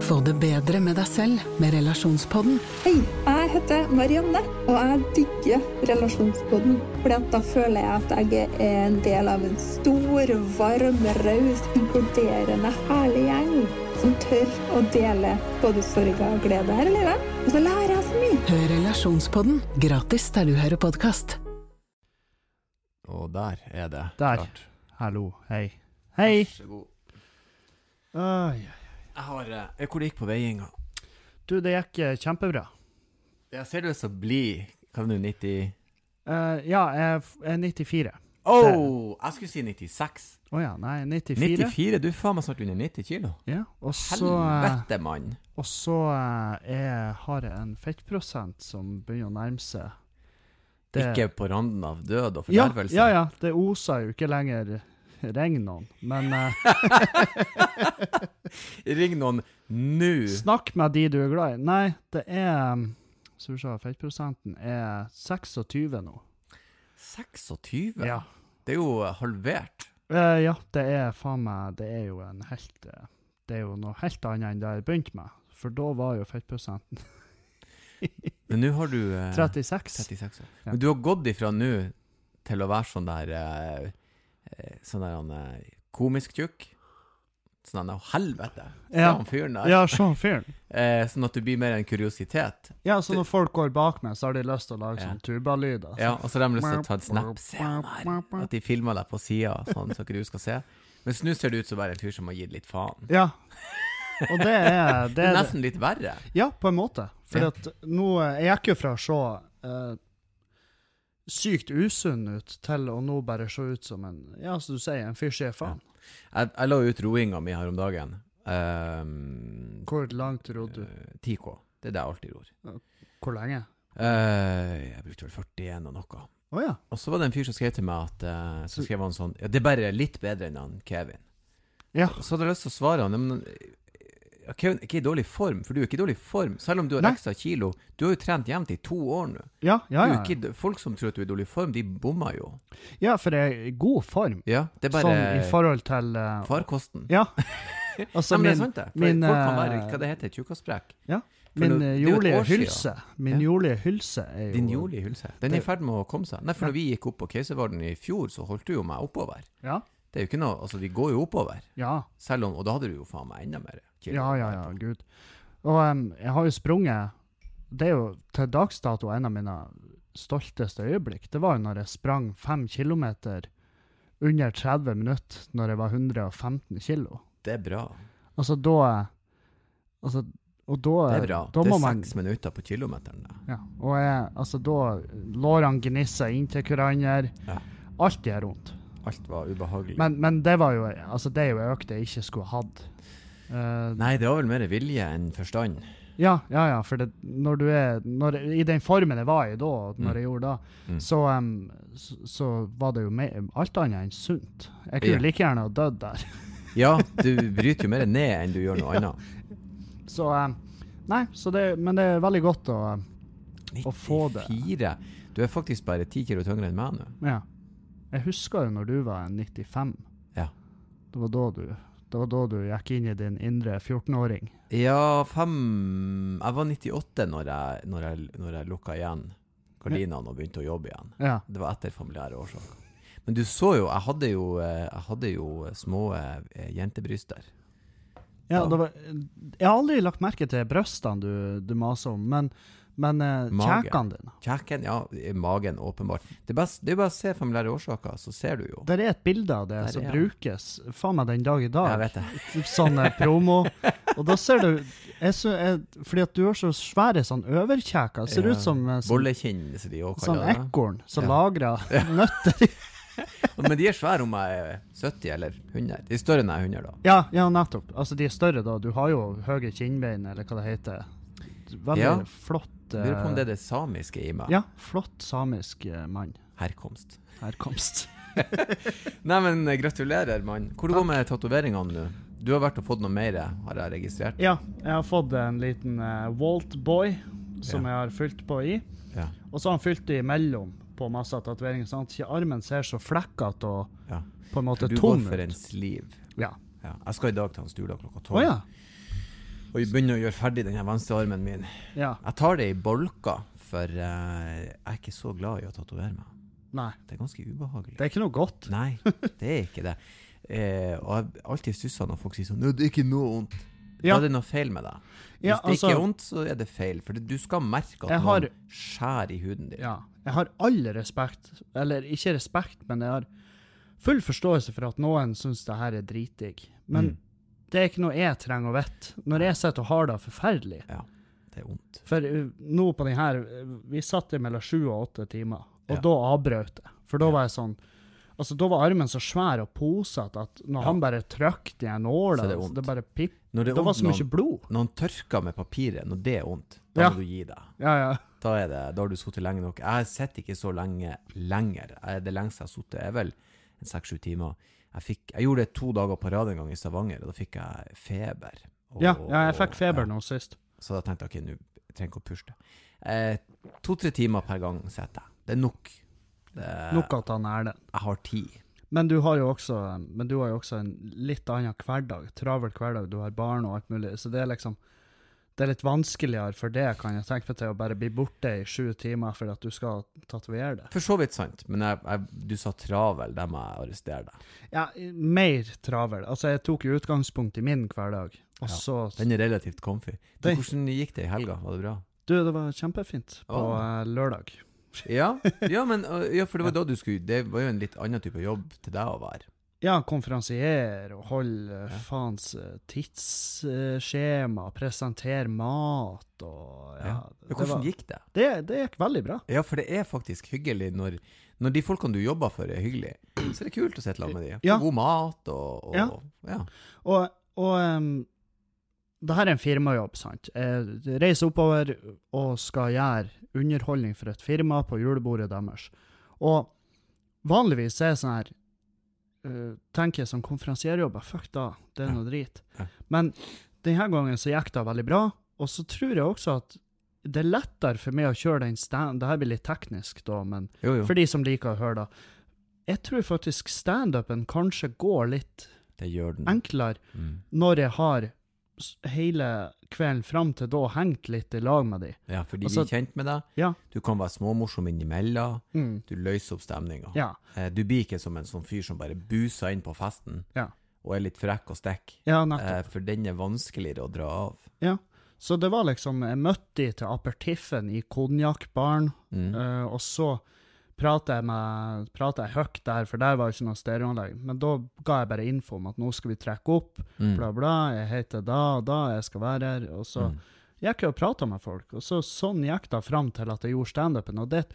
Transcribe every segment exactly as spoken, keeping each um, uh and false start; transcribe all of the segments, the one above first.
Få det bedre med deg selv med Relasjonspodden. Hei, jeg heter Marianne, og jeg digger Relasjonspodden. Fordi at da føler jeg at jeg er en del av en stor, varm, raus, inkluderende, herlig gjeng som tør å dele både sorg og glede her i livet. Og så lærer jeg så mye. Hør Relasjonspodden gratis der du hører podcast. Og der er det. Der. Klart. Hallo, hei. Hei. Vær så god. Oi. Jeg har, eh, hvor det gikk på veiinga? Du, det gikk eh, kjempebra. Jeg ser du er så blid. Kan du nitti? Eh, ja, jeg er f- jeg er nittifire. Åh, oh, jeg skulle si nittiseks. Åja, nei, nittifire. nittifire? Du er faen meg snart under nitti kilo. Ja, og så, eh, Helvete, mann. og så eh, jeg har jeg en fettprosent som begynner å nærme seg. Det- Ikke på randen av død og Ja, fordervelse. ja, ja, det oser jo ikke lenger regn noen, men eh, Ring noen nå. snakk med de du er glad i. Nei, det er, um, så vi ser, fettprosenten er tjueseks nå. seksogtyve? Ja. Det er jo halvert. Eh, ja, det er faen meg, det er jo en helt, eh, det er jo noe helt annet enn det jeg begynte med, for da var jo fettprosenten Men nå har du... Eh, trettiseks. trettiseks. Ja. Ja. Men du har gått ifra nå til å være sånn der... Eh, eh, sånn der han, eh, komisk tjukk. Sånn der, helvete. Se Ja. han fyren der. Ja, sånn fyren. Eh, sånn at du blir mer en kuriositet. Ja, så når folk går bak meg, så har de lyst til å lage Ja. sånn tubalyd. Altså. Ja, og så har de lyst til å ta en snap. Se han her. At de filmer deg på siden, sånn så ikke du skal se. Men nå ser det ut som bare en fyr som har gitt litt faen. Ja. Og det er... Det Det er er nesten litt verre. Ja, på en måte. For Ja. at nå, jeg gikk jo fra å se eh, sykt usunn ut til å nå bare se ut som en, ja, som du sier, en fyr sier faen. Jeg, jeg la ut roinga mi her om dagen. Um, Hvor langt rodde du? ti K. Det er det jeg alltid ror. Hvor lenge? Eh, jeg brukte vel førtien og noe. Åja. Og så var det en fyr som skrev til meg at eh, så skrev han sånn, ja, det er bare litt bedre enn han Kevin. Ja. Så hadde jeg lyst til å svare han, men ja, Kevin er ikke i dårlig form, for du er ikke i dårlig form, selv om du har Nei. ekstra kilo. Du har jo trent jevnt i to år nå. Ja, ja, Du er ja. jo ikke, folk som tror at du er i dårlig form, de bommer jo. Ja, for jeg er i god form. Ja, det er bare Sånn i forhold til... eh, farkosten. Ja. Altså, Nei, men det er min, sant det. For min, folk kan være, eh, hva det heter, tjukkasprek. ja, For min nå- eh, det er jo et jordlige år siden. hylse. Min Ja. jordlige hylse er jo... Din jordlige hylse. Den er i Det- ferd med å komme seg. Nei, for Ja. når vi gikk opp på Keiservarden i fjor, så holdt du jo meg oppover. Ja, Det er jo ikke noe, altså de går jo oppover. ja. Selv om, og da hadde du jo faen meg enda mer kilo. Ja, ja, ja, gud. Og em, jeg har jo sprunget, det er jo til dagsdato en av mine stolteste øyeblikk. Det var jo når jeg sprang fem kilometer under tretti minutter når jeg var hundre og femten kilo. Det er bra. Altså da, altså, og da, Det er bra. da det må er man, seks minutter på kilometeren. Da. ja, og jeg, altså da, lårene gnisser inn til hverandre, Ja. alt gjør rundt. Alt var ubehagelig. Men, men det var jo, altså det er jo økt jeg ikke skulle hatt. Eh, Nei, det var vel mer vilje enn forstand. Ja, ja, ja, for det, når du er, når, i den formen jeg var i da, når Mm. jeg gjorde da, Mm. så, em, så, så var det jo me, alt annet enn sunt. Jeg kunne Ja. like gjerne ha dødd der. Ja, du bryter jo mer ned enn du gjør noe annet. Så, em, nei, så det, men det er veldig godt å, Å få det. nittifire. Du er faktisk bare ti kilo tyngre enn meg nå. ja. Jeg husker jo når du var nittifem. Ja. Det var da du, det var da du gikk inn i din indre fjortenåring. Ja, fem... Jeg var nittiåtte når jeg, når jeg, når jeg lukket igjen gardinene og begynte å jobbe igjen. Ja, Det var etter familiære årsaker. Men du så jo, jeg hadde jo, eh, jeg hadde jo små eh, jentebryster. ja Ja. det var, jeg har aldri lagt merke til brøstene du, du maser om, men, men eh, Mage. kjekene dine. Kjeken, ja, i magen åpenbart. Det er, best, det er bare å se familiære årsaker, så ser du jo. Der er et bilde av det Der som er han. brukes, faen meg den dag i dag. Jeg vet det. Sånn eh, promo. Og da ser du, jeg så, jeg, fordi at du har så svære sånn overkjeker, ser Ja. ut som eh, sånn, Bollekinn, som de også sånn kaller det. ekorn som Ja. lagrer nøtter. Men de er svære om jeg er sytti eller hundre. De er større enn jeg er hundre da. Ja, ja, nettopp. Altså, de er større da. Du har jo høye kinnbein, eller hva det heter. Veldig Ja. flott. Jeg lurer på om eh, det er det samiske i meg. Ja, flott samisk eh, mann. Herkomst. Herkomst. Nei, men eh, gratulerer, mann. Hvor det går med tatoveringene nå? Du har vært og fått noe mer, har jeg registrert. Ja, jeg har fått en liten uh, Walt Boy som Ja. jeg har fylt på i. Ja. Og så har han fylt det imellom på masse tatoveringer, sånn at ikke armen ser så flekkete og Ja. på en måte Du tom går for ut. en sliv. Ja. Ja. Jeg skal i dag ta en sturdag klokka Å tolv. ja. Og vi begynner å gjøre ferdig denne venstre armen min. Ja. Jeg tar det i bolker, for uh, jeg er ikke så glad i å tatovere meg. Nei. Det er ganske ubehagelig. Det er ikke noe godt. Nei, det er ikke det. Eh, og jeg har alltid stusset når folk sier sånn, det er ikke noe ondt. Ja. Da er det noe feil med deg. Hvis Ja, det ikke altså- er ondt, så er det feil. For du skal merke at Jeg har- noen skjær i huden din. Ja. Jeg har all respekt, eller ikke respekt, men jeg har full forståelse for at noen synes det her er dritdigg. Men Mm. det er ikke noe jeg trenger å vite. Når jeg sitter og har det forferdelig. Ja, det er ondt. For uh, nå på den her, uh, vi satt i mellom sju og åtte timer, og Ja. da avbrøt jeg. For da Ja. var jeg sånn, altså da var armen så svær og posete at når Ja. han bare trykte i en nål, Så det er det, vondt. det bare pip. Når det, Det er var ondt, så mye noen, blod. noen tørker med papiret, når det er ondt, da Ja. må du gi deg. Ja, ja. Da, er det, da har du suttet lenge nok. Jeg sitter ikke så lenge lenger. Jeg, det lengste jeg har suttet er vel en seks-sju timer. Jeg, fikk, jeg gjorde det to dager på rad en gang i Stavanger, og da fikk jeg feber. Og, Ja, ja, jeg fikk feber ja. nå sist. Så da tenkte jeg, ok, nå jeg trenger ikke å pushe det. Eh, To-tre timer per gang sitter jeg. Det er nok. Det, Nok at han er det. Jeg har tid. Men du har jo også, men du har jo også en litt annen hverdag, travel hverdag, du har barn og alt mulig, så det er liksom, det er litt vanskeligere for det, kan jeg tenke meg til å bare bli borte i sju timer for at du skal tatovere det. For så vidt sant, men jeg, jeg, du sa travel, der må jeg arrestere deg. Ja, mer travel. Altså, jeg tok jo utgangspunkt i min hverdag, og Ja, så... Den er relativt comfy. Du, Det- hvordan gikk det i helga? Var det bra? Du, det var kjempefint på Åh. eh, lørdag. Ja, ja, men, uh, ja, for det var da du skulle, det var jo en litt annen type jobb til deg å være. Ja, konferansier og holde eh, Ja. faens eh, tidsskjema, presentere mat og ja. Ja. det Ja, hvordan var- gikk det? Det, det gikk veldig bra. Ja, for det er faktisk hyggelig når, når de folkene du jobber for er hyggelig, så er det kult å sitte sammen med dem. Få Ja. god mat og, og Ja. ja. Og, og um, det her er en firmajobb, sant? Jeg reiser oppover og skal gjøre underholdning for et firma på julebordet deres. Og vanligvis er det sånn her, uh, tenker jeg som konferansierjobber, fuck da, det er Ja. noe drit. Ja. Men denne gangen så gikk det veldig bra, og så tror jeg også at det er lettere for meg å kjøre den stand, det her blir litt teknisk da, men Jo, jo, for de som liker å høre da, jeg tror faktisk stand-upen kanskje går litt det gjør den. enklere Mm. når jeg har s- hele kvelden fram til da hengt litt i lag med de. Ja, fordi Altså- vi er kjent med deg. Ja. Du kan være småmorsom innimellom. Mm. Du løser opp stemninga. Ja. Eh, Du blir ikke som en sånn fyr som bare buser inn på festen Ja. og er litt frekk og stekk. Ja, nettopp. Eh, For den er vanskeligere å dra av. Ja. Så det var liksom, jeg møtte de til aperitiffen i konjakkbaren, Mm. eh, og så pratet jeg med, pratet jeg høyt der, for der var ikke noe stereoanlegg. Men da ga jeg bare info om at nå skal vi trekke opp, Mm. bla bla, jeg heter da og da, jeg skal være her, og så Mm. gikk jeg og pratet med folk, og så sånn gikk det fram til at jeg gjorde stand-upen, og det,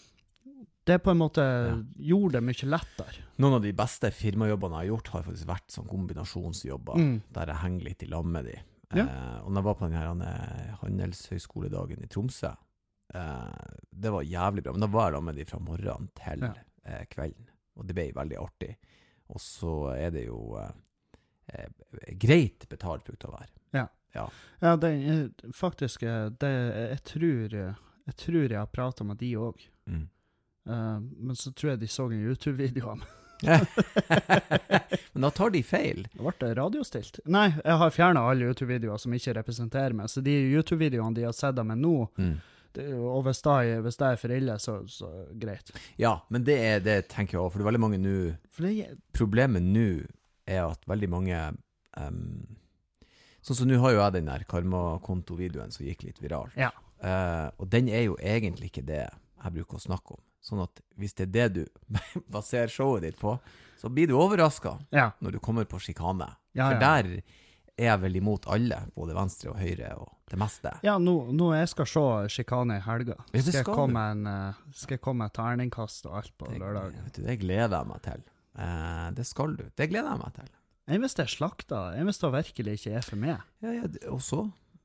det på en måte gjorde det mye lettere. Noen av de beste firmajobbene jeg har gjort, har faktisk vært sånn kombinasjonsjobber, Mm. der jeg henger litt i lag med de. Ja. Eh, og når jeg var på den her eh, handelshøyskoledagen i Tromsø, eh, det var jævlig bra, men da var jeg da med de fra morgenen til Ja. eh, kvelden, og det ble veldig artig. Og så er det jo eh, eh, greit betalt brukt å være. Ja. Ja. Ja, det, er- faktisk, eh, det, jeg, tror, eh, jeg tror jeg har pratet med de også. Mm. Eh, men så tror jeg de så en YouTube-video av meg. Men da tar de feil. Det ble det radiostilt. Nei, jeg har fjernet alle YouTube-videoer som ikke representerer meg, så de YouTube-videoene de har sett av meg nå, Mm. det, og hvis det, er- hvis det er for ille, så, så greit. Ja, men det er det tenker jeg også, for det er veldig mange nå. For det, Problemet nå er at veldig mange um, sånn som nå har jo jeg den der karmakonto-videoen som gikk litt viralt. Ja. Eh, og den er jo egentlig ikke det jeg bruker å snakke om. Sånn at hvis det er det du baserer showet ditt på, så blir du overrasket ja. når du kommer på skikane. Ja, For ja. der er jeg vel imot alle, både venstre og høyre og det meste. Ja, nå, nå jeg skal se skikane i helga. Ja, det Skal jeg skal komme du. med en, eh, skal jeg komme med terningkast og alt på Det, lørdag? vet du, det gleder jeg meg til. Eh, det skal du. Det gleder jeg meg til. Jeg hvis det er slakta, jeg hvis det virkelig ikke er for meg. Ja, ja, det- og så?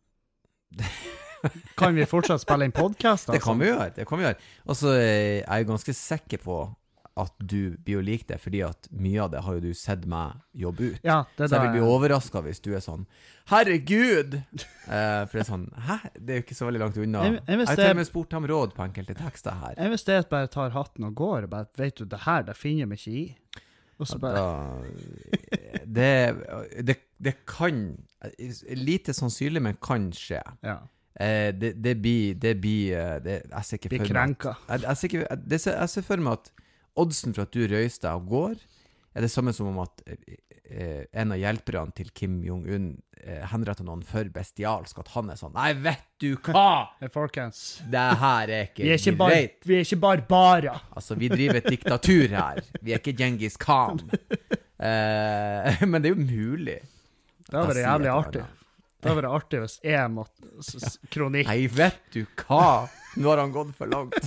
Kan vi fortsatt spille en podcast? Det kan vi gjøre, det kan vi gjøre. Altså, jeg er jo ganske sikker på at du blir å like det, fordi at mye av det har jo du sett meg jobbe ut. Ja, det Så jeg der. vil bli overrasket hvis du er sånn, herregud! Eh, for det er sånn, hæ? Det er jo ikke så veldig langt unna. Jeg- Jeg, jeg visste- har til og med spurt ham råd på enkelte tekster her. Jeg hvis det bare tar hatten og går, og bare, vet du, det her, det finner jeg meg ikke i. Og så Ja, bare, da, det, det, det kan, lite sannsynlig, men kan skje. ja, Eh, det, det blir, det blir, eh, det, jeg ser ikke blir for meg at- krenka. Jeg, jeg, ser ikke, det ser, jeg ser for meg at oddsen for at du røyser deg og går, er det samme som om at eh, en av hjelperne til Kim Jong-un eh, henretter noen for bestialsk, at han er sånn, nei, vet du hva? Hey, folkens, Det her er ikke, vi er ikke, bar, greit. vi er ikke barbarer. Altså, vi driver et diktatur her. Vi er ikke Genghis Khan. Eh, men det er jo mulig. Det hadde vært Jeg sier jævlig et artig. annet. Det hadde vært artig hvis jeg måtte, s- s- kronikk. Nei, vet du hva? Nå har han gått for langt.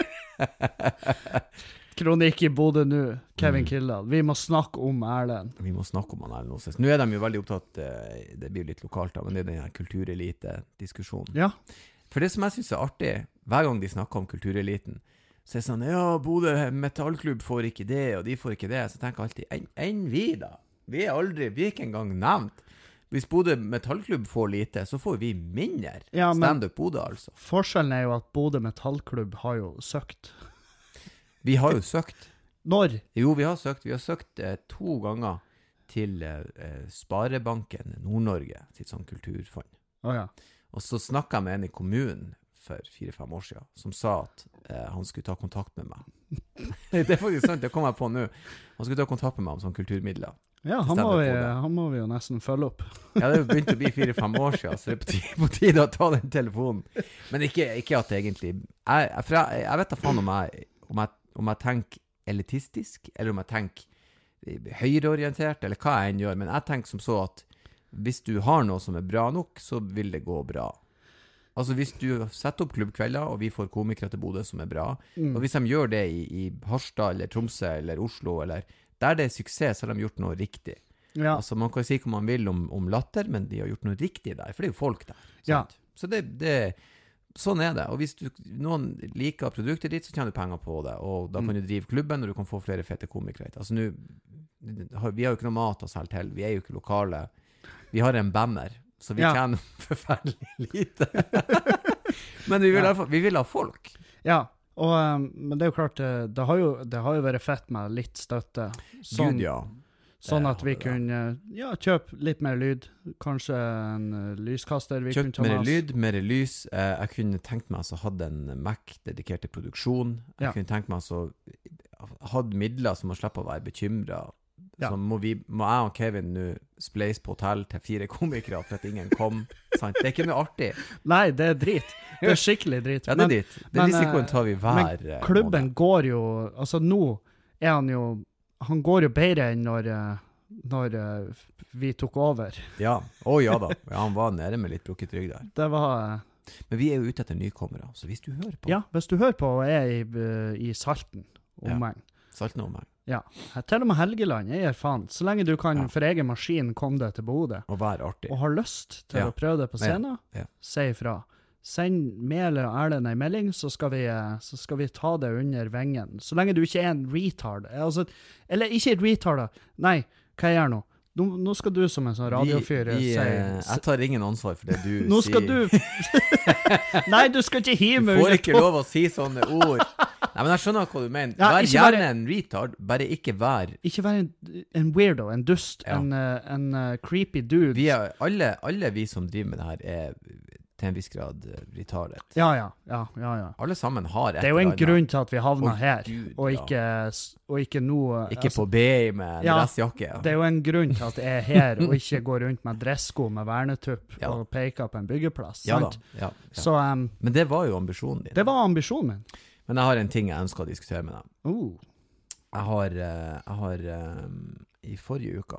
Kronikk i Bodø nå, Kevin Mm. Kildahl. Vi må snakke om Erlend. Vi må snakke om han Erlend Osnes. Nå er de jo veldig opptatt, eh, det blir jo litt lokalt da, men det er den her kulturelite-diskusjonen. Ja, For det som jeg synes er artig, hver gang de snakker om kultureliten, så er det sånn, ja, Bodø metallklubb får ikke det, og de får ikke det. Så tenker jeg alltid, enn en vi da? Vi er aldri, vi er ikke engang nevnt. Hvis Bodø metallklubb får lite, så får vi mindre. Ja, men- Stand-up Bodø, altså. forskjellen er jo at Bodø metallklubb har jo søkt. Vi har jo søkt. Når? Jo, vi har søkt. Vi har søkt eh, to ganger til eh, Sparebanken Nord-Norge, sitt sånn kulturfond. Åja. Og så snakket jeg med en i kommunen for fire-fem år siden, som sa at eh, han skulle ta kontakt med meg. Det er faktisk sant, det kommer jeg på nå. Han skulle ta kontakt med meg om sånne kulturmidler. Ja, han må, Stemmer vi, på det. han må vi jo nesten følge opp. Ja, det er jo begynt å bli fire-fem år siden, så det er på tide, på tide å ta den telefonen. Men ikke, ikke at det egentlig... Jeg, jeg, for jeg, jeg vet da faen om jeg, om, jeg, om jeg tenker elitistisk, eller om jeg tenker høyreorientert, eller hva jeg enn gjør. Men jeg tenker som så at hvis du har noe som er bra nok, så vil det gå bra. Altså hvis du setter opp klubbkvelder, og vi får komikere til Bodø som er bra, Mm. og hvis de gjør det i, i Harstad, eller Tromsø, eller Oslo, eller der det er suksess, så har de gjort noe riktig. Ja, Altså, man kan si hva man vil om, om latter, men de har gjort noe riktig der, for det er jo folk der. Ja. Sant? Så det, det, sånn er det. Og hvis du, noen liker produktet ditt, så tjener du penger på det, og da kan Mm. du drive klubben, og du kan få flere fete komikere. Altså, nu, har- vi har jo ikke noe mat å selge til, vi er jo ikke lokale. Vi har en banner, så vi Ja. tjener forferdelig lite. Men vi vil, Ja. ha, vi vil ha folk. ja. Og, um, men det er jo klart, det, det, har jo, det har jo vært fett med litt støtte. Sånn, Gud, ja. sånn det at vi har det. kunne ja, kjøpe litt mer lyd. Kanskje en uh, lyskaster vi kunne Kjøpt ta med mer oss. lyd, mer lys. Eh, jeg kunne tenkt meg altså hadde en Mac dedikert til produksjon. Jeg Ja. kunne tenkt meg altså hadde midler som man slipper å være bekymret. Ja. Så må, vi, må jeg og Kevin nå spleise på hotell til fire komikere for at ingen kom. Sant? Det er ikke noe artig. Nei, det er drit. Det er skikkelig drit. Ja, det er dit. Den men, risikoen eh, tar vi hver Men eh, klubben måned. går jo, altså nå er han jo, han går jo bedre enn når, eh, når eh, vi tok over. Ja, å ja da. Ja, han var nede med litt brukket rygg der. Det var, eh, Men vi er jo ute etter nykommere, så hvis du hører på ja, hvis du hører på og er i, eh, i Salten, Ja. omegn. Salten om meg, Ja, til og med Helgeland, jeg gir faen. Så lenge du kan Ja. for egen maskin komme deg til Bodø, og vær artig. og har lyst til Ja. å prøve det på Ja. scenen, Ja. si ifra. Send meg eller Erlend en melding, så skal, vi, eh, så skal vi ta det under vengen. Så lenge du ikke er en retard. Altså, eller ikke retard, da. Nei, hva jeg gjør nå? Nå, nå skal du som en sånn radiofyr vi, vi, si eh, Jeg tar ingen ansvar for det du Nå skal sier. du Nei, du skal ikke hive Du meg får under ikke på- lov å si sånne ord. Nei, men jeg skjønner hva du mener. Ja, Vær ikke gjerne bare- en retard, bare ikke vær. Ikke være en, en weirdo, en dust, Ja. en, eh, en eh, creepy dude. Vi er, alle, alle vi som driver med det her er til en viss grad eh, retardet. Ja, ja, ja, ja, ja. Alle sammen har et Det er jo en eller annet. grunn til at vi havna Å, her, Gud, og ja. ikke, s- og ikke nå Ikke altså, på B I med en Ja, dressjakke. Ja. Det er jo en grunn til at jeg er her, og ikke går rundt med dressko med vernetupp Ja. og peker på en byggeplass. Ja da. sant? Ja, ja. Så um, Men det var jo ambisjonen din. det var ambisjonen min. Men jeg har en ting jeg ønsker å diskutere med deg. Oh. Jeg har, eh, jeg har eh, i forrige uke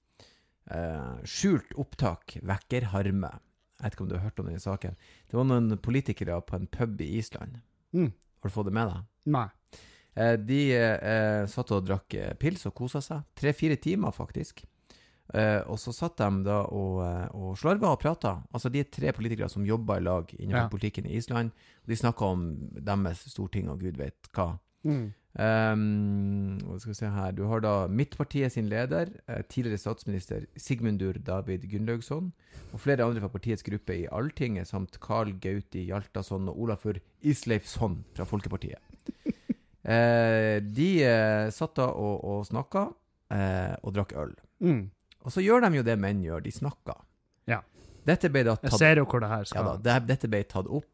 eh, skjult opptak vekker harme. Jeg vet ikke om du har hørt om denne saken. Det var noen politikere på en pub i Island. Mm. Har du fått det med deg? Nei. Eh, de eh, satt og drakk eh, pils og koset seg. Tre-fire timer faktisk. Eh, og så satt de da og, eh, og slarva og pratet. Altså de er tre politikere som jobber i lag innenfor Ja. politikken i Island. De snakket om deres storting og Gud vet hva. Mm. Um, hva skal vi se her? Du har da Midtpartiet sin leder, eh, tidligere statsminister Sigmundur David Gunnlaugsson, og flere andre fra partiets gruppe i Alltinget, samt Karl Gauti Hjaltason og Olafur Isleifsson fra Folkepartiet. eh, de eh, satt da og, og snakket, eh, og drakk øl. Mm. Og så gjør de jo det menn gjør, de snakker. Ja. Dette ble da tatt... Jeg ser jo hvor det her skal. Ja da, det, dette ble tatt opp.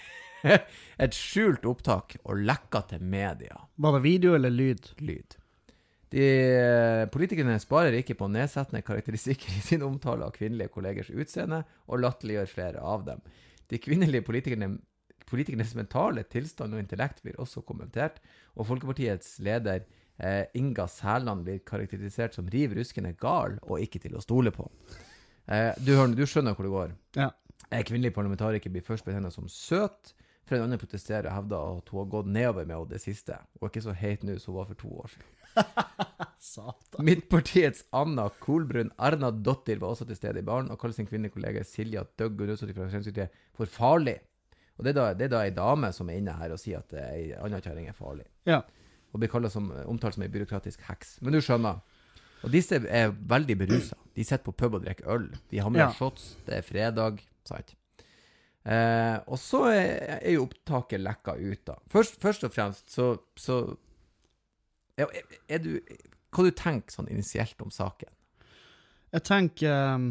Et skjult opptak og lekka til media. Var det video eller lyd? Lyd. De politikerne sparer ikke på nedsettende karakteristikker i sin omtale av kvinnelige kollegers utseende, og latterliggjør flere av dem. De kvinnelige politikerne, politikernes mentale tilstand og intellekt blir også kommentert, og Folkepartiets leder eh, Inga Særland blir karakterisert som riv ruskende gal og ikke til å stole på. Eh, du, hører, du skjønner hvor det går. Ja. Eh, kvinnelig parlamentariker blir først betegnet som søt, for en annen protesterer og hevder at hun har gått nedover med det siste. Hun er ikke så heit nå som hun var for to år siden. Satan. Midtpartiets Anna Kolbrunn Erna Dottir var også til stede i baren og kaller sin kvinnelige kollega Silja Døgg Gunnarsdottir fra Fremskrittspartiet for farlig. Og det er, da, det er da en dame som er inne her og sier at en annen kjæring er farlig. Ja. Og blir kallet som, omtalt som en byråkratisk heks. Men du skjønner. Og disse er veldig beruset. De sitter på pub og drikker øl. De hamler Ja. shots. Det er fredag. Sant? Eh, og så er, er jo opptaket lekka ut da. Først, først og fremst så, så er, er du, hva du tenker sånn initielt om saken? Jeg tenker um,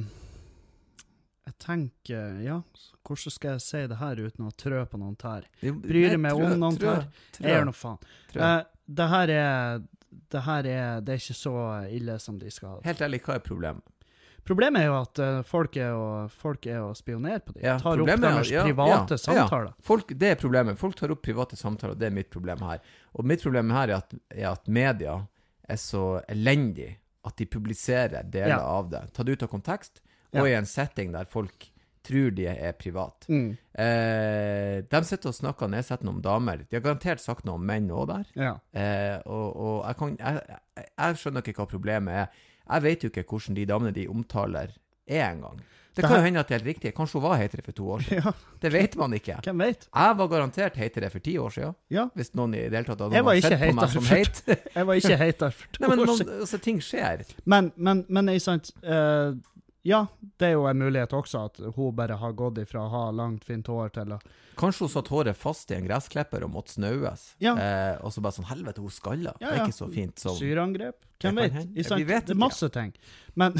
Jeg tenker, ja, hvordan skal jeg si det her uten å trø på noen tær? Bryr meg om noen tær? Jeg gjør noe faen. Uh, det her er det her er, det er ikke så ille som de skal ha. Helt ærlig, hva er problemet? Problemet er jo at uh, folk er å, folk er å spionere på dem. Ja, tar opp deres ja, private ja, samtaler. Ja. Folk, det er problemet. Folk tar opp private samtaler, og det er mitt problem her. Og mitt problem her er at, er at media er så elendig at de publiserer deler Ja. av det. Ta det ut av kontekst, og Ja. i en setting der folk tror de er privat. Mm. Eh, de sitter og snakker nedsettende om damer. De har garantert sagt noe om menn også der. Ja. Eh, og og jeg, kan, jeg, jeg, jeg skjønner ikke hva problemet er. Jeg vet jo ikke hvordan de damene de omtaler er en gang. Det, Det kan her- jo hende at det er helt riktig. Kanskje hun var heitere for to år siden. Ja, Det vet man ikke. hvem vet? Jeg var garantert heitere for ti år siden. Ja, Hvis noen i det hele tatt hadde Jeg var noen ikke sett på meg heitere som for- heit. jeg var ikke heit der for to Nei, men år noen, siden. altså, ting skjer. Men, men, men er sant, eh, ja, det er jo en mulighet også at hun bare har gått ifra å ha langt, fint hår til å... Kanskje hun satt håret fast i en gressklipper og måtte snaues. Ja. Eh, og så bare sånn, helvete, hun skalla. Ja, Det er ja. ikke så fint som... Syreangrep? Det Hvem kan vet? hende. I sant, Vi vet det er ikke. masse ting. Men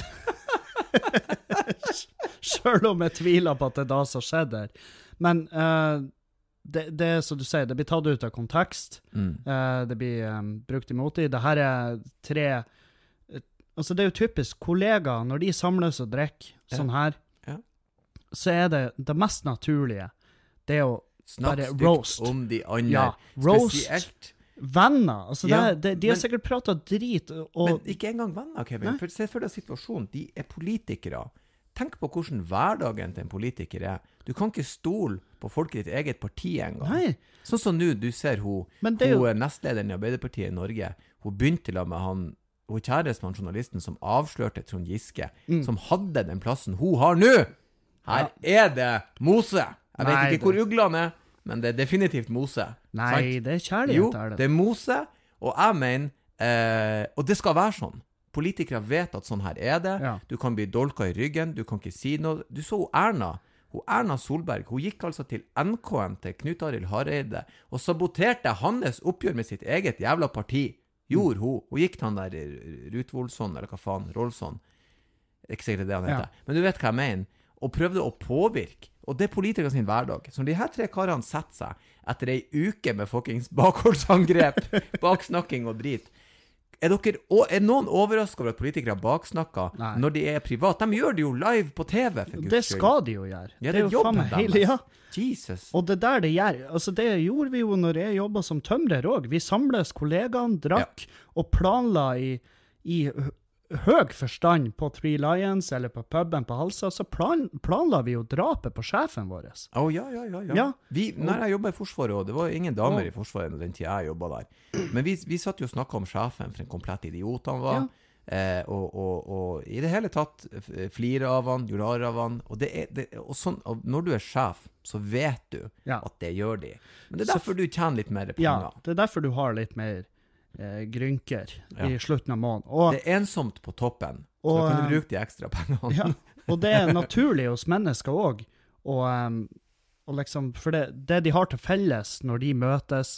selv om jeg tviler på at det er da som skjedde her. Men eh, det, det er som du sier, det blir tatt ut av kontekst. Mm. Eh, det blir um, brukt imot dem. Det her er tre... eh, Altså, det er jo typisk kollegaer, når de samles og drikker Ja. sånn her, Ja. så er det det mest naturlige. Det er å Snakk bare stygt roast. om de andre. Ja, roast. Spesielt. venner. Altså, Ja, det, det, de har men- sikkert pratet drit, og... Men ikke engang venner, Kevin. Nei. For se for deg situasjonen. De er politikere. Tenk på hvordan hverdagen til en politiker er. Du kan ikke stole på folk i ditt eget parti engang. Nei, Sånn som nå, du ser hun, men det er hun jo... er nestlederen i Arbeiderpartiet i Norge. Hun begynte la med han, hun kjæresten med han journalisten som avslørte Trond Giske, Mm. som hadde den plassen hun har nå. Her er det Mose. Jeg vet Nei, ikke hvor det- uglene er, men det er definitivt Mose. Nei, Sant? det er kjærlighet, Jo, er det. det er Mose, og jeg mener, eh, og det skal være sånn. Politikere vet at sånn her er det. Ja. Du kan bli dolka i ryggen, du kan ikke si noe. Du så hun Erna, hun Erna Solberg, hun gikk altså til N K-en til Knut Arild Hareide og saboterte hans oppgjør med sitt eget jævla parti. Gjorde hun. Hun gikk til han der Ruth Wolsson, eller hva faen, Rolsson. Ikke sikkert det er det han Ja. heter. Men du vet hva jeg mener. Og prøvde å påvirke. Og det er politikere sin hverdag. Så når de her tre karene setter seg etter ei uke med fuckings bakholdsangrep, baksnakking og drit, er, dere, og er noen overrasket over at politikere baksnakker Nei. når de er privat? De gjør det jo live på T V, for Guds Det skyld. skal de jo gjøre. Ja, det er jo faen meg jobben hele... Ja. Jesus. Og det der det gjør, altså det gjorde vi jo når jeg jobbet som tømrer også. Vi samles kollegaene, drakk, og planla i, i hø- høg forstand på Three Lions, eller på puben på Halsa, så plan, planla vi jo drapet på sjefen vår. Å, ja, ja, ja. ja. Ja. Vi, når jeg jobbet i Forsvaret, og det var ingen damer Og- i Forsvaret den tiden jeg jobbet der. Men vi, vi satt jo og snakket om sjefen, for en komplett idiot han var. Ja. Eh, og, og, og i det hele tatt f- flire av han, gjorde narr av han. Og, det er, det, og, sånn, og når du er sjef, så vet du Ja. at det gjør de. Men det er Så- derfor du tjener litt mer penger. Ja, det er derfor du har litt mer eh, grynker Ja. i slutten av måneden. Og, Det er ensomt på toppen, så Og, da kan eh, du bruke de ekstra pengene. ja, og det er naturlig hos mennesker også. Og, um, og liksom, for det, det de har til felles når de møtes,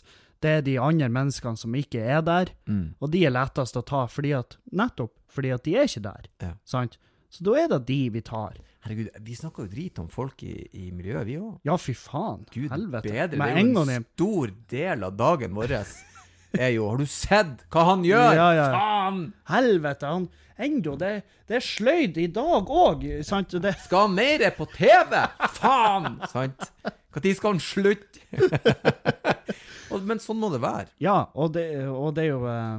Det er de andre menneskene som ikke er der, Mm. og de er lettest å ta, fordi at, nettopp fordi at de er ikke der, Ja. sant? Så da er det de vi tar. Herregud, vi snakker jo drit om folk i, i miljøet, vi også. Ja, fy faen. Gud, Helvete. bedre. Med Det er en jo gang en jeg- stor del av dagen vår. Er jo, har du sett hva han gjør? Ja, ja. Faen! Helvete, han enda, det, det er sløyd i dag også, sant? Det, Skal han mer på T V? Faen! Sant? Hva tid skal han slutte? Og- Men sånn må det være. ja, og det, og det er jo, eh,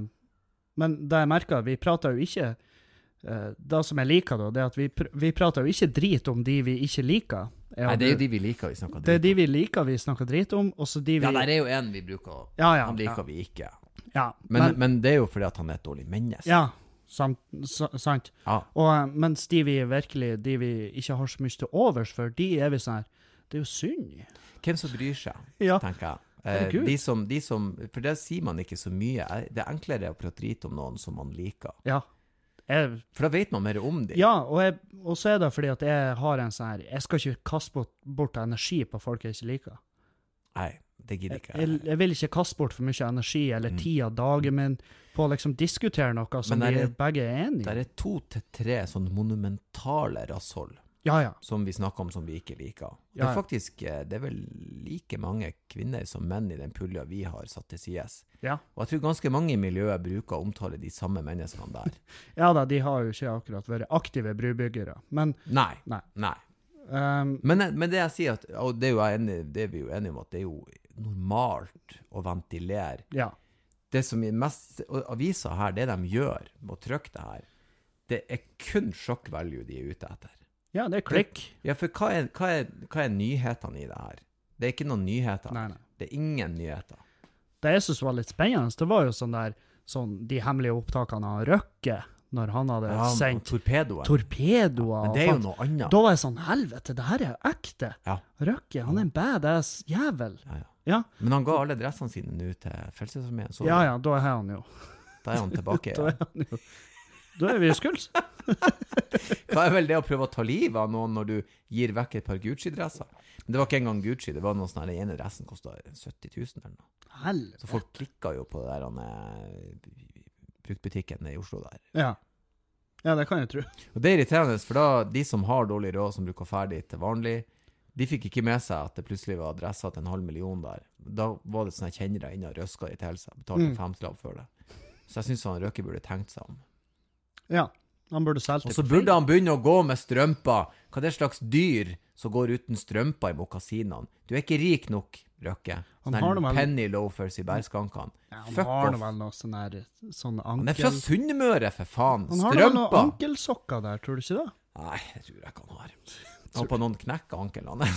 men det jeg merker, vi prater jo ikke, eh, det som jeg liker da, det er at vi, pr vi prater jo ikke drit om de vi ikke liker. Jeg Nei, og det er jo du- de vi liker vi snakker Det er dritt de om. vi liker vi snakker drit om, og så de vi... Ja, der er jo en vi bruker å... Ja, ja, Han liker ja. vi ikke. ja, Men, men, men det er jo fordi at han er et dårlig menneske. ja, sant, sa- sant. Ja. Og eh, mens de vi virkelig, de vi ikke har så mye til overs for, de er vi sånn her, det er jo synd. Hvem som bryr seg, Ja. tenker jeg. Eh, Herregud. de som, de som, for det sier man ikke så mye. Eh, Det er enklere å prate drit om noen som man liker. Ja. Jeg, For da vet man mer om dem. ja, og, jeg, og så er det fordi at jeg har en sånn her, jeg skal ikke kaste bort, bort energi på folk jeg ikke liker. Nei, det gidder Jeg, ikke jeg, jeg vil ikke kaste bort for mye energi eller Mm. tid av dagen min på å liksom diskutere noe som Men vi der er- begge er enige Det i. er to til tre sånn monumentale rasshold Ja, ja. som vi snakker om som vi ikke liker. Det Ja, er ja. faktisk, eh, det er vel like mange kvinner som menn i den pulja vi har satt til sides. Ja. Og jeg tror ganske mange i miljøet bruker å omtale de samme menneskene der. Ja da, de har jo ikke akkurat vært aktive brubyggere, men Nei, Nei. nei. ehm, Men, men det jeg sier, at, og det er, jo jeg enig, det er vi jo enige om, at det er jo normalt å ventilere. ja. Det som er mest, og aviser her, det de gjør med å trykke det her, det er kun shock value de er ute etter. Ja, det er klikk. Ja, for hva er, hva er, hva er nyhetene i det her? Det er ikke noen nyheter. Nei, nei. Det er ingen nyheter. Det jeg synes var litt spennende, det var jo sånn der, sånn de hemmelige opptakene av Røkke, når han hadde Ja, sendt torpedoen. torpedoer. Men og det er jo faen- noe annet. Da var jeg sånn, helvete, det her er jo ekte. Ja. Røkke, han er en badass jævel. Ja, ja. Ja, Men han ga alle dressene sine nå til Frelsesarmeen, så ja, ja, da er han jo. da er han tilbake. Da Ja. er han jo. Da er vi i skuls. Hva er vel det å prøve å ta livet av noen når du gir vekk et par Gucci-dresser? Men det var ikke engang Gucci, det var noe sånn her, den ene dressen kostet sytti tusen eller noe. Så Helvete. folk klikket jo på det der han, eh, bruktbutikken i Oslo der. Ja. Ja, det kan jeg tro. Og det er irriterende, for da de som har dårlig råd, som bruker ferdig til vanlig, de fikk ikke med seg at det plutselig var adresser til en halv million der. Da var det sånne kjennere inne og røska de til seg, betalte Mm. femtilapp for det. Så jeg synes han Røkke burde tenkt seg om. Ja, han burde selge Og det så på burde feil. han begynne å gå med strømper. Hva er det slags dyr som går uten strømper i mokasinene? Du er ikke rik nok, Røkke. Han Sånne har her noe vel- penny loafers i bærskankene. Ja, han Fuck har off. nå vel noe sånn her, sånn Han er fra ankel... Sunnmøre, for faen. Han har nå vel noen Strømper. ankelsokker der, tror du ikke det? Nei, det tror jeg ikke han har. Jeg håper noen knekker ankelene.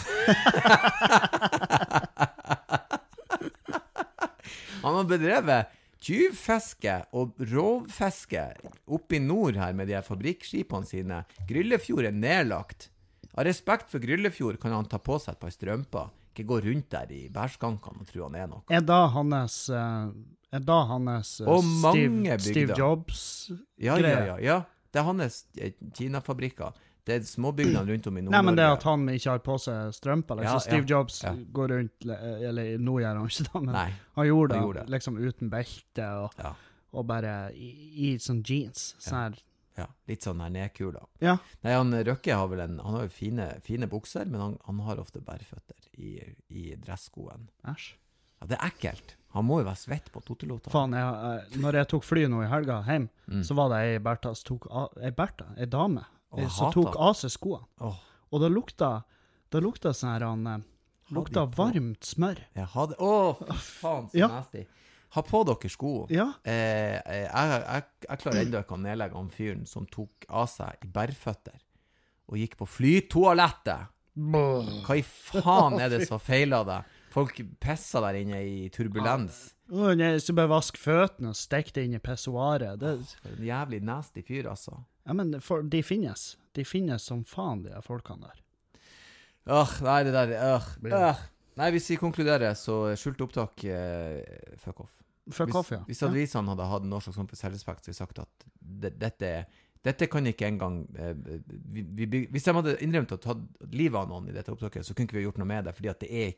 Han har bedrevet tyvfiske og rovfiske oppe i nord her med de her fabrikkskipene sine. Gryllefjord er nedlagt. Av respekt for Gryllefjord kan han ta på seg et par strømper. Ikke gå rundt der i bærskankene og tro han er noe. Er da hans... eh, er da hans eh, Og mange Steve, Steve bygder. Jobs Ja, ja, greie? ja, ja. Det er hans eh, Kina-fabrikker. Det er småbygdene rundt om i Nord-Norge. Nei, men det at han ikke har på seg strømper, liksom. Ja, Steve ja, Jobs ja. går rundt, le- eller nå gjør han ikke det, men Nei. han gjorde det, han gjorde det. liksom uten belte og, Ja. og bare i, i sånn jeans. Sånn her. Ja, litt sånn her nedkula. Ja. Nei, han Røkke har vel en, han har jo fine, fine bukser, men han, han har ofte bærføtter i, i dresskoen. Æsj. Ja, det er ekkelt. Han må jo være svett på totelota. Faen, jeg, jeg, når jeg tok fly nå i helga hjem, Mm. så var det ei Bertha som tok av, ei Bertha, ei dame, Å, jeg som hater tok av seg skoene. Åh, Og det lukta, det lukta sånn her, han, eh, lukta de på? varmt smør. jeg hadde, åh, faen, så Ja. nasty. Ha på dere sko. Ja. Eh, eh, jeg, jeg, jeg klarer enda ikke å nedlegge han fyren som tok av seg i bærføtter og gikk på flytoalettet. Hva i faen er det som feiler deg? Folk pisser der inne i turbulens. Å, jeg skal bare vaske føttene og stekke det inn i pessoaret. Det, For en jævlig nasty fyr, altså. ja, men for, de finnes. De finnes som faen, de her folkene der. Åh, nei, det der, åh, åh. Nei, hvis vi konkluderer, så skjult opptak, eh, fuck off. Fuck Hvis, off, ja. hvis avisene hadde hatt noe slags form for selvrespekt, så hadde de sagt at det, dette, dette kan ikke engang, eh, vi, vi, hvis de hadde innrømt å ta livet av noen i dette opptaket, så kunne ikke vi gjort noe med det, fordi at det er ikke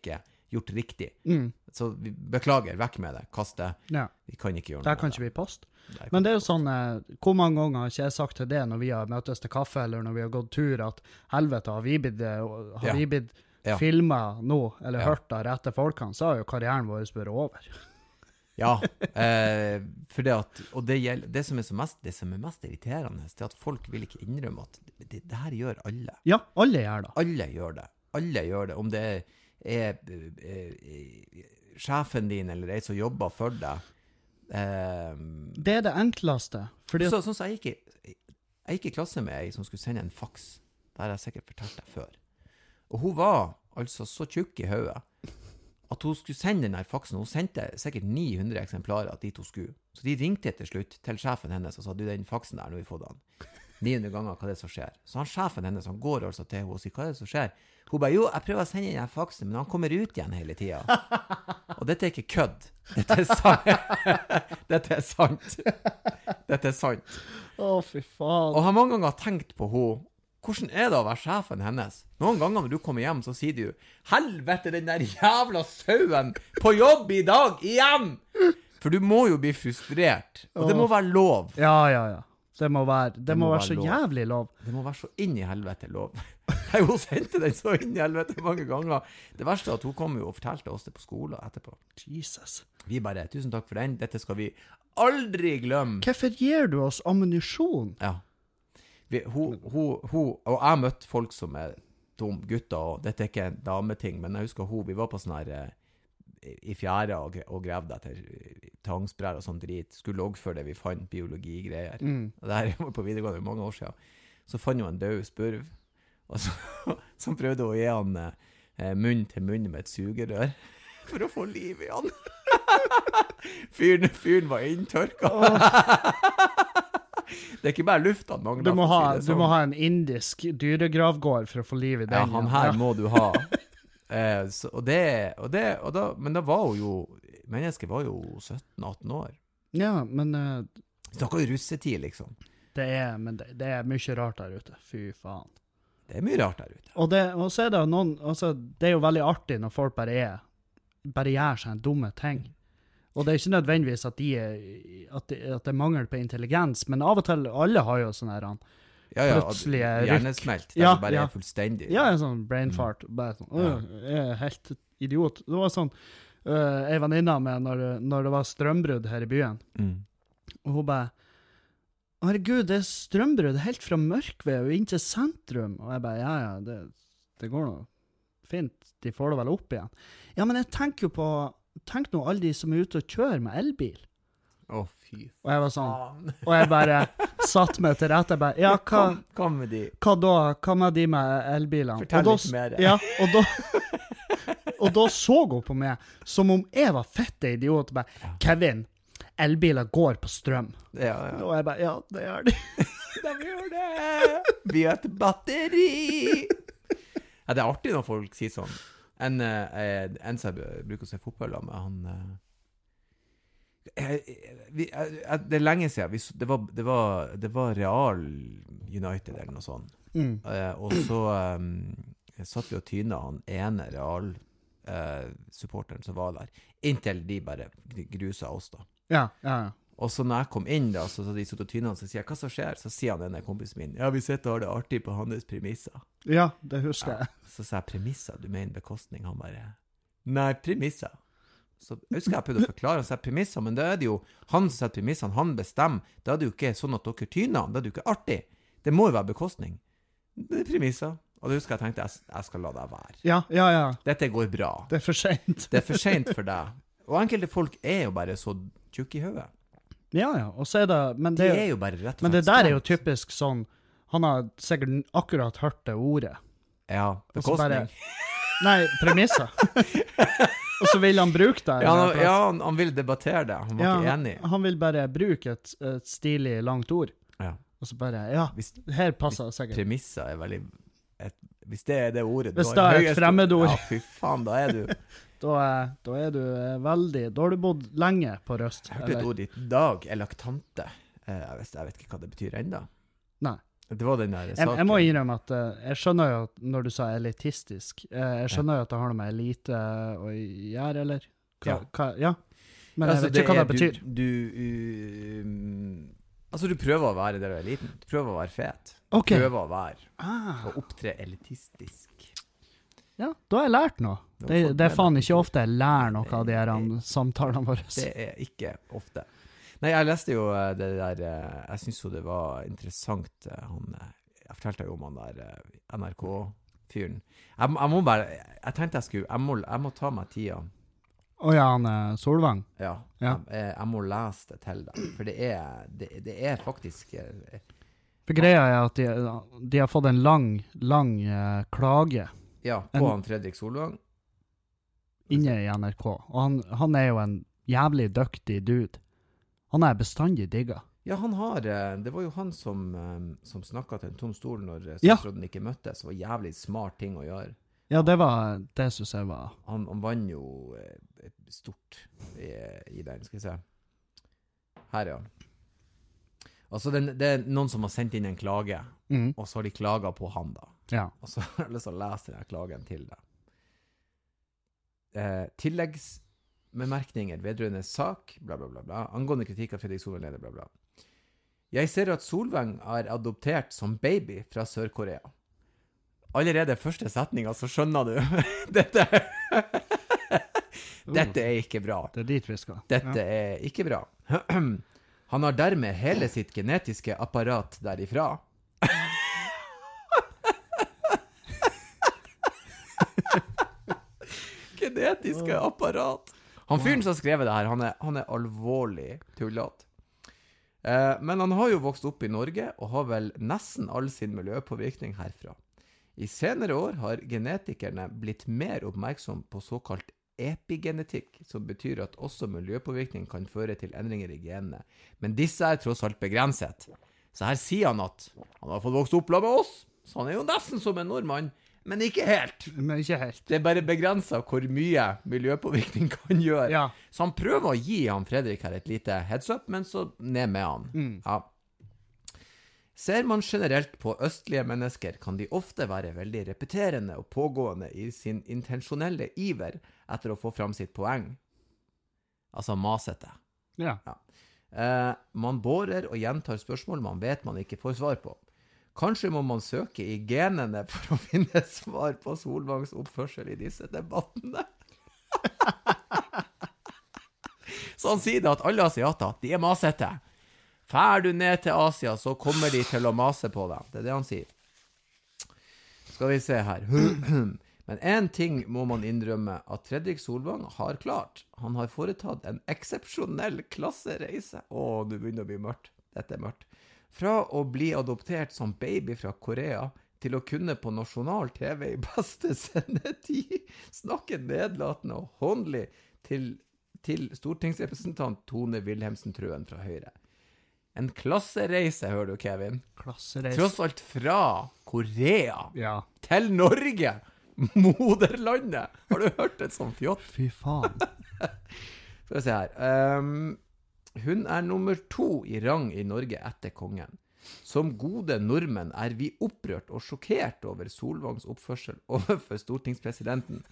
gjort riktig. Mm. Så vi beklager, vekk med det, kast det. Ja. Vi kan ikke gjøre Der noe kan med ikke vi poste. det. Men det er jo sånn, eh, hvor mange ganger har ikke jeg sagt til det når vi har møttes til kaffe, eller når vi har gått tur, at helvete, har vi blitt, eh, har Ja. vi blitt Ja. filmet nå, eller Ja. hørt av rette folkene, så har jo karrieren vår vært over. Ja, eh, for det at, og det, gjelder, det, som er så mest, det som er mest irriterende, det er at folk vil ikke innrømme at det, det her gjør alle. Ja, alle gjør det. Alle gjør det. Alle gjør det. Om det er, er, er, er sjefen din eller ei som jobber for deg. Eh, Det er det enkleste. Fordi at, så, sånn som jeg gikk, i, jeg gikk i klasse med ei som skulle sende en faks. Det har jeg sikkert fortalt deg før. Og hun var altså så tjukk i hodet at hun skulle sende den her faksen. Hun sendte sikkert ni hundre eksemplarer dit hun skulle. Så de ringte til slutt til sjefen hennes og sa, du, den faksen der, nå har vi fått den. ni hundre ganger, hva er det som skjer? Så han sjefen hennes, han går altså til henne og sier, hva er det som skjer? Hun bare, jo, jeg prøver å sende den her faksen, men han kommer ut igjen hele tiden. Og dette er ikke kødd. Dette er sant. Dette er sant. Dette er sant. å, fy faen. Og jeg har mange ganger tenkt på henne, hvordan er det å være sjefen hennes? Noen ganger når du kommer hjem, så sier du, helvete, den der jævla sauen på jobb i dag, igjen! For du må jo bli frustrert, og det må være lov. Ja, ja, ja. Det må være, det Det må må være være så lov. jævlig lov. Det må være så inn i helvete lov. Jeg har jo sendt den så inn i helvete mange ganger. Det verste er at hun kom jo og fortalte oss det på skolen etterpå. Jesus. Vi bare, tusen takk for den, dette skal vi aldri glemme. Hvorfor gir du oss ammunisjon? Ja. Vi, hun, hun, hun, og jeg møtte folk som er dum gutter, og dette er ikke en dameting, men jeg husker hun, vi var på sånn her eh, i fjære og, gre- og grevde etter tangsbrær og sånn drit, skulle logge for det vi fant biologigreier. Mm. Og det her var på videregående mange år siden. Så fant hun en død spurv, og så, så prøvde hun å gi han eh, munn til munn med et sugerør for å få liv i han. Fyren, fyren var inntørka. Det er ikke bare luft han mangler. Du må, for å ha, si det du sånn. må ha en indisk dyregravgård for å få liv i den. Ja, han her må du ha. Eh, så, og det, og det, og da, men da var hun jo, mennesket var jo sytten atten år. Ja, men eh, Så det var jo russetid, liksom. det er, men det, det er mye rart der ute. Fy faen. Det er mye rart der ute. Og, det, og så er det noen, altså, det er jo veldig artig når folk bare er, bare gjør seg en dumme ting. Og det er ikke nødvendigvis at, de er, at, det, at det er mangel på intelligens, men av og til, alle har jo sånne her, Ja, ja, plutselige at- rykk. Hjernesmelt, der Ja, det bare ja. er fullstendig. ja, en sånn brain fart, bare sånn, Ja. «Åh, jeg er helt idiot». Det var sånn, øh, jeg var inne med når, det- når det var strømbrudd her i byen, Mm. og hun bare, herregud, det er strømbrudd helt fra Mørkved og inn til sentrum. Og jeg bare, ja, ja, det, det går noe fint, de får det vel opp igjen. Ja, men jeg tenker jo på, tenk nå alle de som er ute og kjører med elbil. Å, fy Og jeg var sånn, faen. og jeg bare satt meg til rette, jeg bare, ja, hva, Kom, kom med de. hva da, hva med de med elbilene? Fortell Og da- litt mer. Ja, og da, og da så hun på meg, som om jeg var fette idiot, og bare, Kevin, elbiler går på strøm. Ja, ja. Og jeg bare, ja, det gjør de. De gjør det! Vi har et batteri! Ja, det er artig når folk sier sånn. En, eh, en som jeg bruker å se fotball med, han... Eh, eh, vi, eh, det er lenge siden. Vi, så- det, var, det, var, det var Real United eller noe sånt. Mm. Eh, og så eh, satt vi og tyna han ene Real eh, supporteren som var der, inntil de bare grusa oss da. Ja, ja, ja. Og så når jeg kom inn da, så, så de satt og tyna han, så sier jeg, hva som skjer? Så sier han denne kompisen min, ja, vi sitter og har det artig på hans premisser. Ja, det husker jeg. Så sa jeg, premisser, du mener bekostning? Han bare, nei, premisser. Så jeg husker jeg prøvde å forklare, han sa premisser, men da er det jo, han som setter premissene, han bestemmer, da er det jo ikke sånn at dere tyner han, da er det jo ikke artig. Det må jo være bekostning. Det er premisser. Og da husker jeg tenkte, jeg, jeg skal la deg være. Ja, ja, ja. Dette går bra. Det er for sent. Det er for sent for deg. Og enkelte folk er jo bare så tjukk i hodet. Ja, ja. Og så er det, men De det, er jo bare rett og slett men det der er jo stramt. typisk sånn, han har sikkert akkurat hørt det ordet. Ja, Og så bare- bekostning. Nei, premisser. Og så vil han bruke det. Ja, han, ja han, han ville debattere det. Han var Ja, ikke enig. Han vil bare bruke et, et stilig langt ord. Ja. Og så bare, ja, Hvis her passer det sikkert. premisser er veldig... Et, hvis det er det ordet... Hvis du har det er et høyest- fremmedord. Ja, fy faen, da er du... Da er, da er du eh, veldig, da har du bodd lenge på Røst. Jeg hørte et ord i dag, elaktante. Eh, Jeg vet, jeg vet ikke hva det betyr enda. Nei. Det var den der Jeg, saken. jeg må innrømme at uh, jeg skjønner jo at når du sa elitistisk, uh, jeg skjønner jo at det har noe med elite å gjøre, eller? Hva, Ja. hva, ja. Men Altså, jeg vet ikke hva er- det betyr. Du, du um, altså, du prøver å være der du er liten. Du prøver å være fet. Du Ok. prøver å være, Ah, å opptre elitistisk. ja, da har jeg lært noe. Du har Det, fått det er med faen deg ikke det. ofte jeg lærer noe av de her um, samtalene våre. Det er ikke ofte. Nei, jeg leste jo eh, det der, eh, jeg synes jo det var interessant, eh, han, eh, jeg fortalte jo om han der eh, N R K-fyren. Jeg, jeg må bare, jeg tenkte jeg skulle, jeg må, jeg må ta meg tida. Å ja, han er Solvang. Ja, Ja. Jeg, jeg må lese det til deg, for det er, det, det er faktisk, eh, For greia er at de, de har fått en lang, lang eh, klage ja, på En- han Fredrik Solvang. inne i N R K. Og han, han er jo en jævlig dyktig dude. Han er bestandig digga. Ja, han har, eh, det var jo han som, eh, som snakket til en tom stol når eh, Ja. statsråden ikke møttes. Det var jævlig smart ting å gjøre. Ja, det var, det synes jeg var... Han, han vann jo eh, stort i, i den, skal vi se. Her, ja. Altså, den, det er noen som har sendt inn en klage, Mm, og så har de klaget på han da. ja. Og så har jeg lyst til å lese denne klagen til deg. Eh, tilleggsbemerkninger vedrørende sak, bla bla bla bla, angående kritikk av Fredrik Solvang leder, bla bla. Jeg ser at Solvang er adoptert som baby fra Sør-Korea. Allerede første setninga så skjønner du. Dette, dette er ikke bra. Det er dit vi skal. Dette Ja. er ikke bra. Han har dermed hele sitt genetiske apparat derifra. Genetiske apparat. Han fyren som har skrevet det her, han er, han er alvorlig tullat. Eh, men han har jo vokst opp i Norge, og har vel nesten all sin miljøpåvirkning herfra. I senere år har genetikerne blitt mer oppmerksom på såkalt epigenetikk, som betyr at også miljøpåvirkning kan føre til endringer i genene. Men disse er tross alt begrenset. Så her sier han at han har fått vokst opp med oss, så han er jo nesten som en nordmann, men ikke helt. Men ikke helt. Det er bare begrenset hvor mye miljøpåvirkning kan gjøre. Ja. Så han prøver å gi han Fredrik her et lite heads up, men så ned med han. Mm. Ja. Ser man generelt på østlige mennesker, kan de ofte være veldig repeterende og pågående i sin intensjonelle iver etter å få fram sitt poeng. Altså masete. Ja. Eh, man bårer og gjentar spørsmål man vet man ikke får svar på. Kanskje må man søke i genene for å finne svar på Solvangs oppførsel i disse debattene. Så han sier da at alle asiater, de er masete. Fær du ned til Asia, så kommer de til å mase på deg. Det er det han sier. Skal vi se her. Men en ting må man innrømme at Fredrik Solvang har klart. Han har foretatt en eksepsjonell klassereise. Å, du begynner å bli mørkt. Dette er mørkt. Fra å bli adoptert som baby fra Korea til å kunne på nasjonal T V i beste sendetid snakke nedlatende og håndelig til, til stortingsrepresentant Tone Wilhelmsen Trøen fra Høyre. En klassereise, hører du, Kevin. Klassereis. Tross alt fra Korea Ja. til Norge, moderlandet. Har du hørt et sånt fjott? Fy faen. Skal vi se her. Um, hun er nummer to i rang i Norge etter kongen. Som gode nordmenn er vi opprørt og sjokkert over Solvangs oppførsel overfor stortingspresidenten.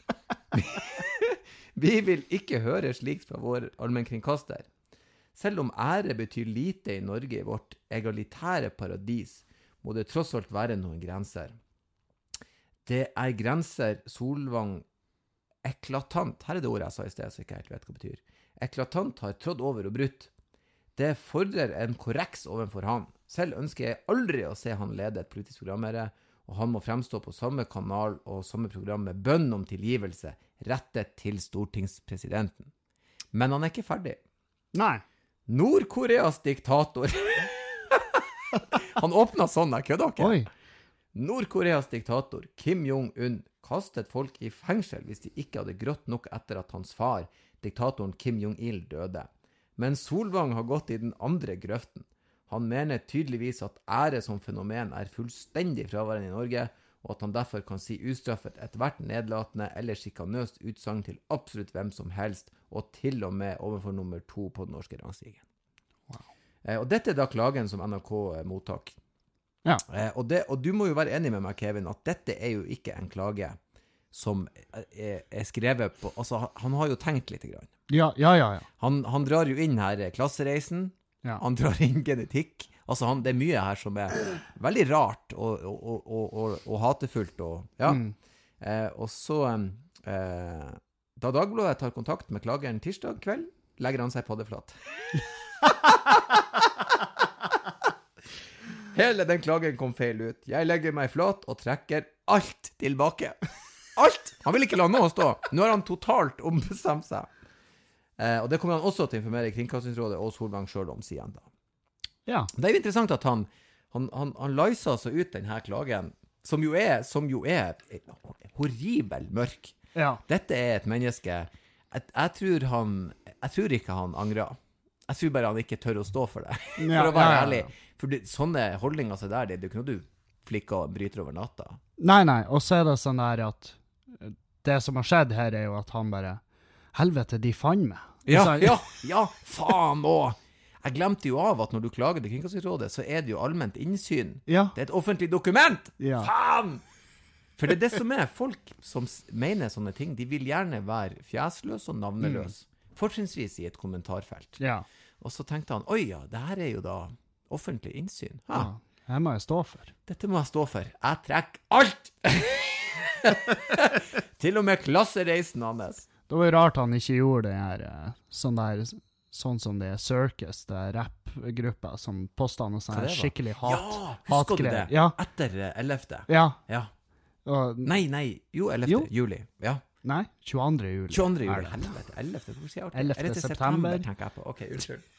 Vi vil ikke høre slikt fra vår allmennkringkaster. Selv om ære betyr lite i Norge i vårt egalitære paradis, må det tross alt være noen grenser. Det er grenser Solvang eklatant, her er det ordet jeg sa i sted, så ikke helt vet hva det betyr. Eklatant har trådt over og brutt. Det fordrer en korreks overfor han. Selv ønsker jeg aldri å se han lede et politisk program her, og han må fremstå på samme kanal og samme program med bønn om tilgivelse, rettet til stortingspresidenten. Men han er ikke ferdig. Nei. Nord-Koreas diktator. Han åpnet sånn, jeg kødder ikke. Oi. Nord-Koreas diktator, Kim Jong-un, kastet folk i fengsel hvis de ikke hadde grått nok etter at hans far, diktatoren Kim Jong-il, døde. Men Solvang har gått i den andre grøften. Han mener tydeligvis at ære som fenomen er fullstendig fraværende i Norge, og at han derfor kan si ustraffet et hvert nedlatende eller sjikanøst utsagn til absolutt hvem som helst, og til og med overfor nummer to på den norske rangstigen. Wow. Eh, og dette er da klagen som N R K mottak. Ja. Eh, og, det, og du må jo være enig med meg, Kevin, at dette er jo ikke en klage som er, er skrevet på, altså han har jo tenkt litt grann. Ja, ja, ja. ja. Han, han drar jo inn her klassereisen, Ja. han drar inn genetikk, altså han, det er mye her som er veldig rart og, og, og, og, og, og hatefullt, og, ja. Mm. Eh, og så, eh, da Dagbladet tar kontakt med klageren tirsdag kveld, legger han seg på det flat. Hele den klagen kom feil ut. Jeg legger meg flat og trekker alt tilbake. Alt! Han vil ikke la noe stå. Nå har han totalt ombestemt seg. Eh, og det kommer han også til å informere Kringkastingsrådet og Solvang selv om, sier han da. Ja. Det er jo interessant at han, han, han, han løser altså ut denne klagen, som jo er, som jo er horribel mørk. Ja. Dette er et menneske, jeg, jeg tror han, jeg tror ikke han angrer. Jeg tror bare han ikke tør å stå for det, for Ja, å være ja, ja. ærlig. For det, sånne holdninger så der, det er jo ikke noe du flikker og bryter over natta. Nei, nei, og så er det sånn der at det som har skjedd her er jo at han bare, helvete, de fann meg. Ja, Så- ja, ja, faen også. Jeg glemte jo av at når du klager til Kringkastingsrådet, så er det jo allment innsyn. Ja. Det er et offentlig dokument! Ja. Faen! For det er det som er folk som s- mener sånne ting, de vil gjerne være fjesløs og navneløs. Fortrinnsvis i et kommentarfelt. Ja. Og så tenkte han, oi ja, det her er jo da offentlig innsyn. Ha, Ja. Her må jeg stå for. dette må jeg stå for. Jeg trekker alt! Til og med klassereisen hans. Det var jo rart han ikke gjorde det her, eh, sånn der, sånn som det er Circus, det er rap-grupper, som postet noe sånn Hva her det var? skikkelig hat. Ja, husker du det? hatgreier. Ja, Etter eh, ellevte. ja. Ja. Og, Nei, nei, jo, ellevte Jo. juli. Ja. nei, tjueandre juli. tjueandre er juli. det. Helvete, ellevte, hvorfor sier jeg alltid? ellevte Er det til september? september, tenker jeg på. Ok, unnskyld.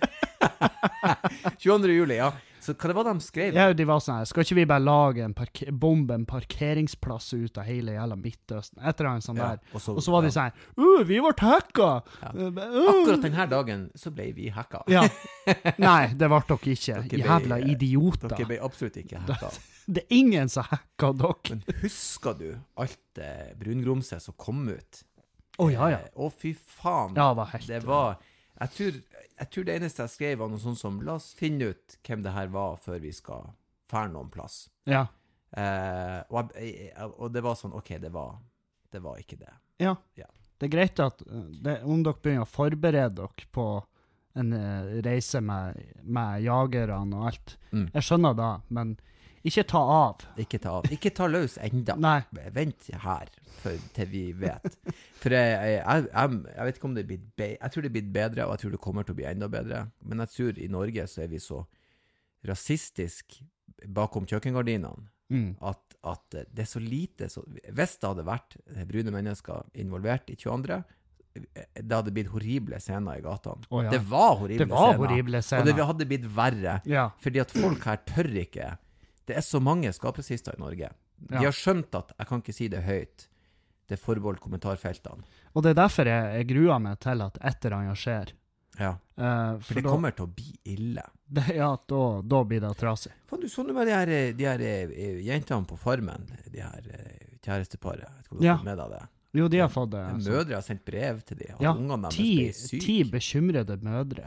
tjueandre juli, ja. Så hva det var de skrev? Ja, de var sånn her, skal ikke vi bare lage en parke bombe en parkeringsplass ut av hele jævla Midtøsten? Etter en sånn Ja, der. og så- Og så var de ja. sånn, uh, vi ble hacka! Ja. Uh, Akkurat denne dagen så ble vi hacka. Ja. Nei, det ble dere ikke. Dere ble- Jævla idioter. Dere ble absolutt ikke hacka. Det er ingen som hacka dere. Men husker du alt eh, brungrumset som kom ut? Å, ja, ja. Eh, Å, fy faen. Ja, det var helt... Det var, jeg tror, jeg tror det eneste jeg skrev var noe sånt som, la oss finne ut hvem det her var før vi skal fære noen plass. Ja. Eh, og, jeg, jeg, og det var sånn, ok, det var, det var ikke det. Ja. Ja. Det er greit at uh, det, om dere begynner å forberede dere på en uh, reise med, med jagerne og alt, Mm. jeg skjønner da, men ikke ta av. Ikke ta av. Ikke ta løs enda. Nei. Vent her, for, til vi vet. For jeg, jeg, jeg, jeg, jeg vet ikke om det blir be jeg tror det blir bedre, og jeg tror det kommer til å bli enda bedre. Men jeg tror i Norge så er vi så rasistisk bakom kjøkkengardinene, Mm. at, at det er så lite så, hvis det hadde vært brune mennesker involvert i tjueandre, det hadde blitt horrible scener i gatene. Å, ja. Det var horrible Det var scener. horrible Og scener. det hadde blitt verre. Ja. Fordi at folk her tør ikke. Det er så mange skaprasister i Norge. De Ja. har skjønt at jeg kan ikke si det høyt. Det er forbeholdt kommentarfeltene. Og det er derfor jeg, jeg gruer meg til at etter han skjer. Ja. Uh, For det kommer til å bli ille. Det, ja, da, da blir det trasig. Faen, du så nå med de her, de her eh, jentene på farmen, de her eh, kjæresteparet. Jeg vet ikke om du Ja. har fått med deg det. Jo, de har fått det. En altså. Mødre har sendt brev til de, at Ja, ungene deres ti, ble syke. ti bekymrede mødre.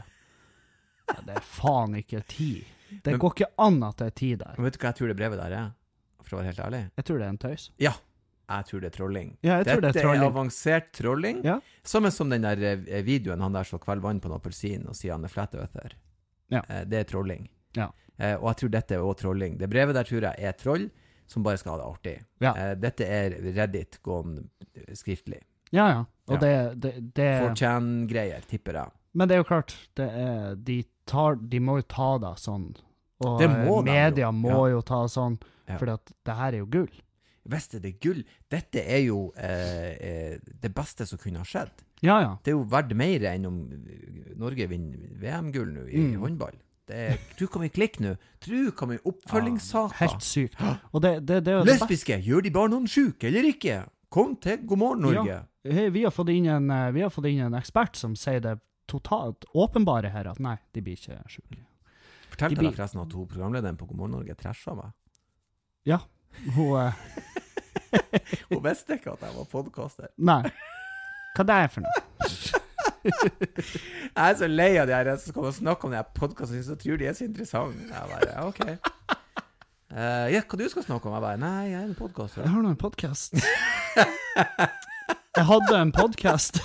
Ja, det er faen ikke ti. Det Men- går ikke an at det er ti der. Men vet du hva jeg tror det brevet der er? For å være helt ærlig? Jeg tror det er en tøys. Ja, jeg tror det er trolling. Ja, jeg tror det er Dette trolling. er avansert trolling. Ja. Samme som den der eh, videoen, han der så kveld vann på en appelsin og sier han er flat earther. Ja. Eh, det er trolling. Ja. Eh, og jeg tror dette er også trolling. Det brevet der tror jeg er troll, som bare skal ha det artig. Ja. Eh, dette er Reddit gående skriftlig. Ja, ja. Og Ja. det, det, det four chan-greier, tipper jeg. Men det er jo klart, det er, de, tar, de må jo ta det sånn. Og Det må eh, de media jo. må Ja. jo ta sånn, Ja. for at det her er jo gull. Visst er det gull. Dette er jo eh, eh, det beste som kunne ha skjedd. Ja, ja. Det er jo verdt mer enn om Norge vinner V M-gull nå i Mm. håndball. Det er, tro kan vi klikke nå. Tro kan vi oppfølgingssaker. Helt sykt. Og det, det, det er jo det beste. Lesbiske, gjør de barna syke eller ikke? Kom til God morgen Norge. Ja. Hei, vi, har fått inn en, eh, vi har fått inn en ekspert som sier det totalt åpenbare her, at nei, de blir ikke syke. Fortalte De blir- deg forresten at hun programlederen på God morgen Norge trasha meg? Ja, hun... eh, Hun visste ikke at jeg var podcaster. Nei. Hva det er for noe? Jeg er så lei av de her som skal snakke om de her podcastene, så tror de er så interessante. Jeg bare, ja, ok. Uh, ja, hva du skal snakke om? Jeg bare, nei, jeg er en podcast. Jeg har nå en podcast. Jeg hadde en podcast.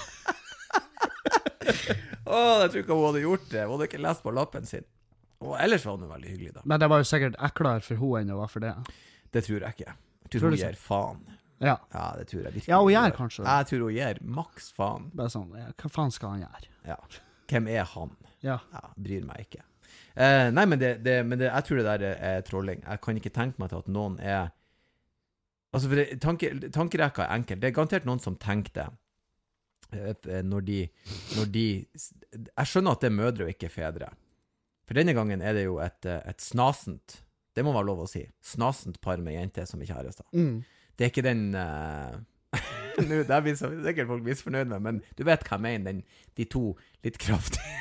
Åh, oh, jeg tror ikke hun hadde gjort det. Hun hadde ikke lest på lappen sin. Og ellers var hun veldig hyggelig da. Men det var jo sikkert eklere for hun enn det var for det. Det tror jeg ikke. Jeg tror, Tror hun du så? gir faen. Ja. Ja, det tror jeg virkelig. Ja, hun hun gjør kanskje det. Jeg tror hun gir maks faen. Bare sånn, ja, hva faen skal han gjøre? Ja. Hvem er han? Ja. Ja, bryr meg ikke. Eh, nei, men, det, det, men det, jeg tror det der er, er trolling. Jeg kan ikke tenke meg til at noen er... Altså, for det, tanke, tankerekka er enkel. Det er garantert noen som tenker det. Eh, når de, når de... Jeg skjønner at det er mødre og ikke fedre. For denne gangen er det jo et, et snasent, det må være lov å si, snasent par med jente som ikke har kjærester. Mm. Det er ikke den... Uh, Nå, det blir så sikkert folk misfornøyd med, men du vet hva jeg mener, den, de to litt kraftige...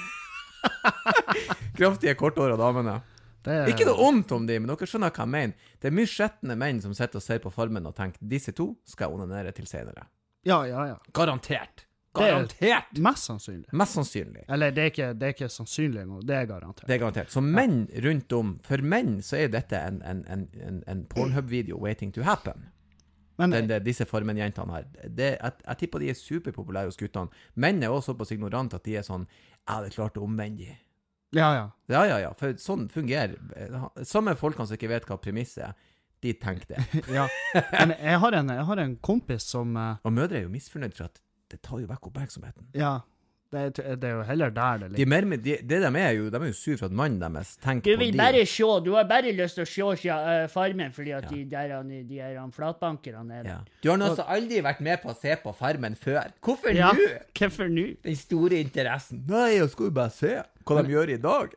kraftige, korthårede damene. Det er... Ikke noe ondt om de, men dere skjønner hva jeg mener. Det er mye skjettende menn som sitter og ser på Farmen og tenker, disse to skal jeg onanere til senere. Ja, ja, ja. Garantert. Det er Garantert. mest sannsynlig. Mest sannsynlig. Eller det er ikke, det er ikke sannsynlig nå, det er garantert. Det er garantert. Så menn rundt om, for menn så er dette en, en, en, en, en Pornhub-video waiting to happen. Men, Den, det, disse Farmen-jentene her. Det, jeg, jeg tipper de er superpopulære hos guttene. Menn er også såpass ignorant at de er sånn, ja, det er klart det er omvendig. ja, ja. Ja, ja, ja, for sånn fungerer. Samme folkene som ikke vet hva premisset er, de tenker det. ja. Men jeg har en, jeg har en kompis som... eh, Og mødre er jo misfornøyd for at det tar jo vekk oppmerksomheten. Ja, det er, det er jo heller der det De ligger. er mer med, de, det de er jo, de er jo sur for at mannen deres tenker Du på vil de. bare se, du har bare lyst til å se uh, Farmen, fordi at Ja. de der, han- de er han flatbankerne er Ja. der. Du har nå altså aldri vært med på å se på Farmen før. Hvorfor Ja, nå? hvorfor nå? Den store interessen. Nei, jeg skal jo bare se hva de gjør i dag.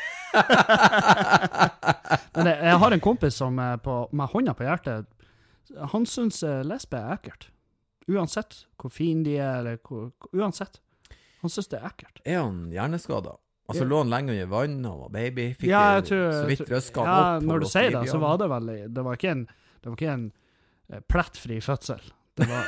Men jeg, jeg har en kompis som eh, på, med hånda på hjertet, han synes eh, lesbe er ekkelt. Uansett hvor fin de er, eller hvor, uansett. Han synes det er ekkelt. Er han hjerneskadet? Altså Ja. lå han lenge under vann og var baby? Fikk Ja, jeg tror, så vidt jeg tror- røsket han ja, opp? når du sier det, så var det vel, det var ikke en, det var ikke en eh, plettfri fødsel. Det var,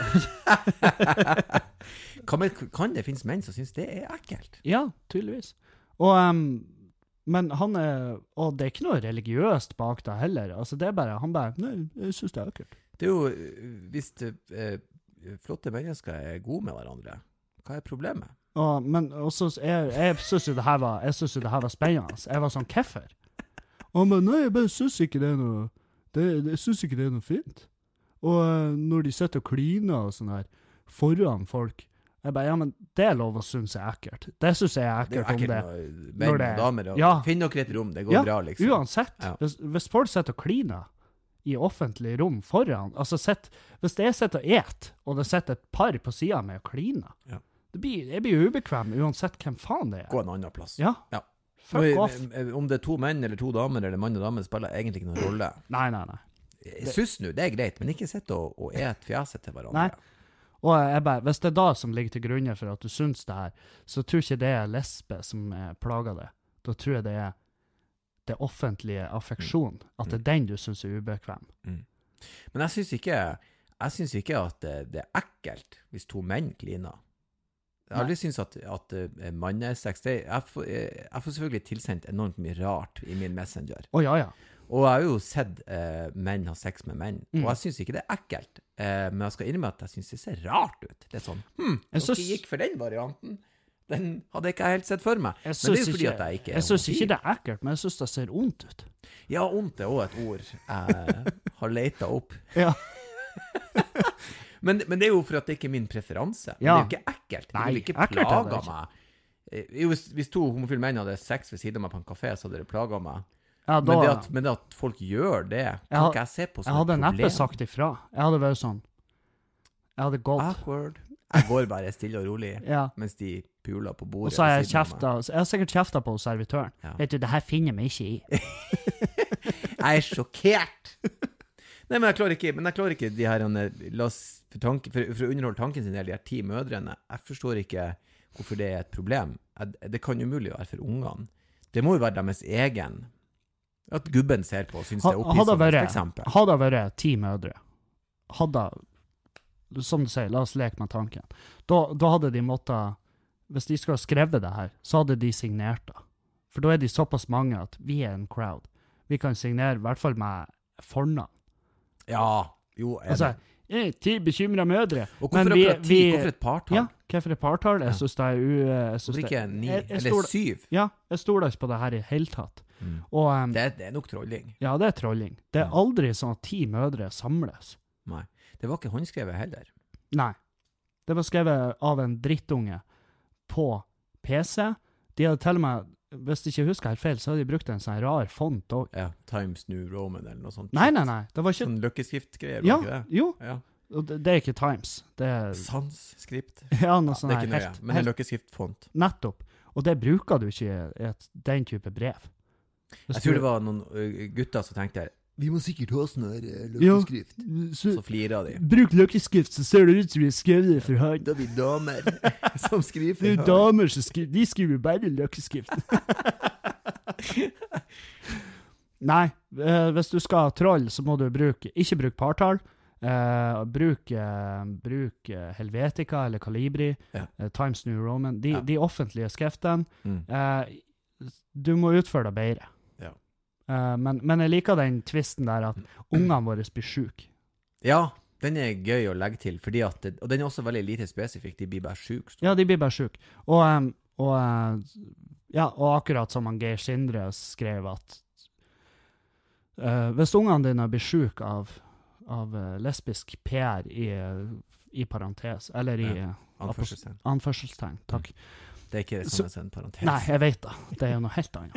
kan, men, kan det finnes menn som synes det er ekkelt? ja, tydeligvis. Og, em, men han er, og det er ikke noe religiøst bak det heller. Altså det er bare, han bare, nei, jeg synes det er ekkelt. Det er jo, øh, hvis det, eh, flotte mennesker er gode med hverandre, hva er problemet? Og, men også, jeg, jeg synes jo det her var, jeg synes jo det her var spennende. Jeg var sånn, hvorfor? Og han bare, nei, jeg bare synes ikke det er noe, det, jeg synes ikke det er noe fint. Og eh, når de sitter og kliner og sånn her, foran folk, jeg bare, ja, men det er lov å synes er ekkelt. Det synes jeg er Det er ekkelt jo om det. ekkelt når når menn det- og damer, og ja. finn dere et rom, det går Ja, bra liksom. Uansett, Ja. hvis, hvis folk sitter og kliner i offentlig rom foran, altså sett, hvis jeg sitter og et, og det sitter et par på siden med og kliner, Ja. det blir, jeg blir ubekvem uansett hvem faen det er. Gå en annen plass. Ja, Ja. fuck Nå, off. eh, Om det er to menn eller to damer, eller mann og dame, spiller egentlig ikke noen rolle. Nei, nei, nei. Jeg synes nå, det er greit, men ikke sitte og, og et fjeset til hverandre. Nei. Og jeg bare, hvis det er da som ligger til grunne for at du synes det her, så tror ikke det er lesbe som er plaget det. Da tror jeg det er det offentlige affeksjon, at det er den du synes er ubekvem. Mm. Men jeg synes ikke, jeg synes ikke at det, det er ekkelt hvis to menn kliner. Jeg har aldri syntes at, at uh, mannesex, det, jeg, får, jeg, jeg får selvfølgelig tilsendt enormt mye rart i min messenger. Å ja, ja. Og jeg har jo sett eh, menn ha sex med menn, Mm. og jeg synes ikke det er ekkelt. Eh, men jeg skal innrømme at jeg synes det ser rart ut. Det er sånn, hm, Jeg dere synes- gikk for den varianten. Den hadde ikke jeg helt sett for meg. Jeg Men det er synes jo fordi ikke, at jeg ikke er jeg synes ikke homofil. det er ekkelt, men jeg synes det ser ondt ut. Ja, ondt er også et ord jeg har letet opp. Ja. Men, men det er jo for at det ikke er min preferanse. Men Ja. det er jo ikke ekkelt. Det Nei, vil ikke ekkelt er det plage ikke. meg. Eh, Jo, hvis, hvis to homofile menn hadde sex ved siden av meg på en kafé, så hadde det plaget meg. Ja, da, Men det, at, men det at folk gjør det, kan Jeg har- ikke jeg se på jeg som hadde et problem. neppe sagt ifra. Jeg hadde vært sånn. Jeg hadde gått. Awkward. Jeg går bare stille og rolig, Ja. mens de puler på Og bordet. så har jeg ved siden av kjefta, jeg har sikkert kjefta på servitøren. Ja. Vet du, det her finner jeg meg ikke i. meg. Jeg er sjokkert. Nei, men jeg klarer ikke, men jeg klarer ikke de her, la oss, for, tanke, for, for å underholde tanken sin, de her ti mødrene, jeg forstår ikke hvorfor det er et problem. Jeg, det kan jo mulig være for ungene. Det må jo være deres egen, at gubben ser på og synes det er Hadde opphissende, for vært, eksempel. hadde vært ti mødre, hadde, som du sier, la oss leke med tanken. Da, da hadde de måttet, hvis de skulle ha skrevet det her, så hadde de signert det. For da er de såpass mange at vi er en crowd. vi kan signere, i hvert fall med fornavn. Ja, jo, er Altså, det. eh, ti bekymrede mødre. Og hvorfor Men vi- akkurat ti? vi- Hvorfor et partall? Ja, hvorfor et partall? Jeg synes det er u... Jeg synes Hvorfor det, ikke ni, jeg- jeg eller stoler- syv? Ja, jeg stoler ikke på det her i hele tatt. Mm. Og, um, Det, er, det er nok trolling. ja, det er trolling. Det er Ja. aldri sånn at ti mødre samles. Nei. Det var ikke håndskrevet heller. Nei. Det var skrevet av en drittunge på P C. De hadde til og med, hvis jeg ikke husker helt feil, så hadde de brukt en sånn rar font også. Ja, Times New Roman eller noe sånt. Nei, nei, nei. Det var ikke... Sånn løkkeskriftgreier, Ja, var ikke det? jo. Ja. Og det, det er ikke Times. Det er... Sans-skript. Ja, noe Ja, sånn det er her. ikke nøye, Helt, men en helt løkkeskriftfont. nettopp. Og det bruker du ikke i et, den type brev. Hvis Jeg tror du- det var noen ø, gutter som tenkte, vi må sikkert ha sånn her ø, Ja. løkkeskrift. Så, Så flirer de. bruk løkkeskrift, så ser det ut som vi skrev det for hånd. Da er vi damer som skriver. Det er jo damer som skriver, de skriver bare løkkeskrift. Nei, eh, hvis du skal ha troll, så må du bruke, ikke bruke partall. Eh, bruk, eh, bruk eh, Helvetica eller Calibri, Ja. eh, Times New Roman, de, Ja. de offentlige skriftene. Mm. Eh, du må utføre det bedre. Ja. Eh, men, men jeg liker den tvisten der at ungene våre blir syke. Ja, den er gøy å legge til, fordi at det, og den er også veldig lite spesifikk, de blir bare syk. så- Ja, de blir bare syke. Og, em, og, eh, ja, og akkurat som han Geir Sindre skrev at eh, hvis ungene dine blir syke av, av eh, lesbisk P R i, eh, i parentes, eller i Ja, eh, Anførselstegn. anførselstegn, takk. Det er ikke Så- som en parentes. Nei, jeg vet det. Det er jo noe helt annet.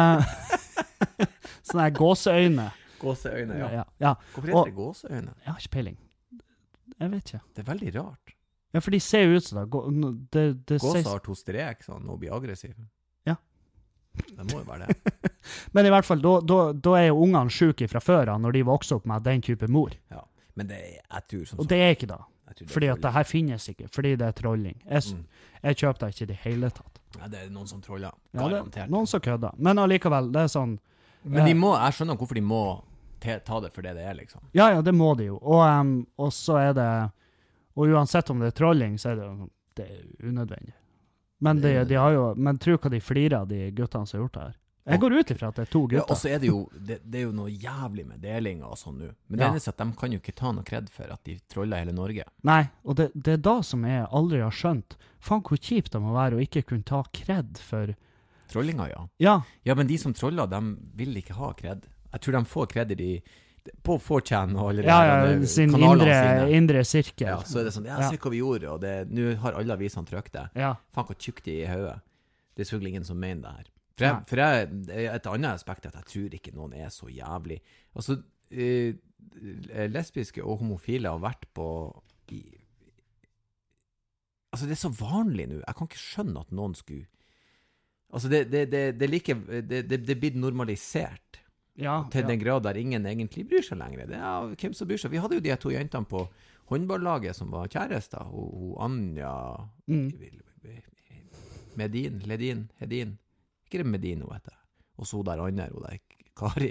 Eh, sånne her gåseøyne. Gåseøyne, ja. Ja, ja. Hvorfor Og- heter det gåseøyne? Jeg har ikke peiling. Jeg vet ikke. Det er veldig rart. Ja, for de ser jo ut som det. Gå- no- det, det Gåsa ser- har to strek, sånn, og blir aggressiv. Ja. Det må jo være det. Men i hvert fall, da, da, da er jo ungene syke fra før av når de vokser opp med den type mor. Ja. Men det er, jeg tror sånn Og det er ikke da. jeg tror det er Fordi at det trolling. her finnes ikke. Fordi det er trolling. Jeg, s- Mm. jeg kjøper det ikke i det hele tatt. Ja, det er noen som troller. Ja, det, Garantert. noen som kødder. Men allikevel, det er sånn... Men de må, jeg skjønner hvorfor de må te, ta det for det det er, liksom. Ja, ja, det må de jo. Og, em, og så er det... Og uansett om det er trolling, så er det, jo- det er unødvendig. Men, Det er de, de har jo, men tro hva de flirer av de guttene som har gjort det her. Jeg går ut ifra at det er to Ja, gutter. og så er det jo det, det er jo noe jævlig med delinger og sånn nå. Men det Ja. eneste er at de kan jo ikke ta noe kred for at de troller hele Norge. Nei, og det, det er da som jeg aldri har skjønt. Faen hvor kjipt det må være å ikke kunne ta kred for... Trollinger, ja. Ja, Ja, men de som troller, de vil ikke ha kred. Jeg tror de får kred i de, på four chan og alle de ja, her, ja eh, sin kanalene indre, sine. indre sirkel. Ja, så er det sånn, ja, Ja. se hva vi gjorde, og det- nå har alle avisene trykt det. Ja. Faen, hvor tjukt de er i hodet. Det er selvfølgelig ingen som mener det her. For, Nei. jeg, for jeg, et annet aspekt er at jeg tror ikke noen er så jævlig. Altså, eh, lesbiske og homofile har vært på i, Altså, det er så vanlig nå. Jeg kan ikke skjønne at noen skulle Altså, det, det, det, det er like Det, det, det blir normalisert Ja, til ja. den grad der ingen egentlig bryr seg lenger. Det er ja, hvem som bryr seg. Vi hadde jo de to jentene på håndballaget som var kjærester. Hun, hun Anja Mm. Medin, Ledin, Hedin. Ikke det Medin hun heter. Og så hun der andre, hun der Kari.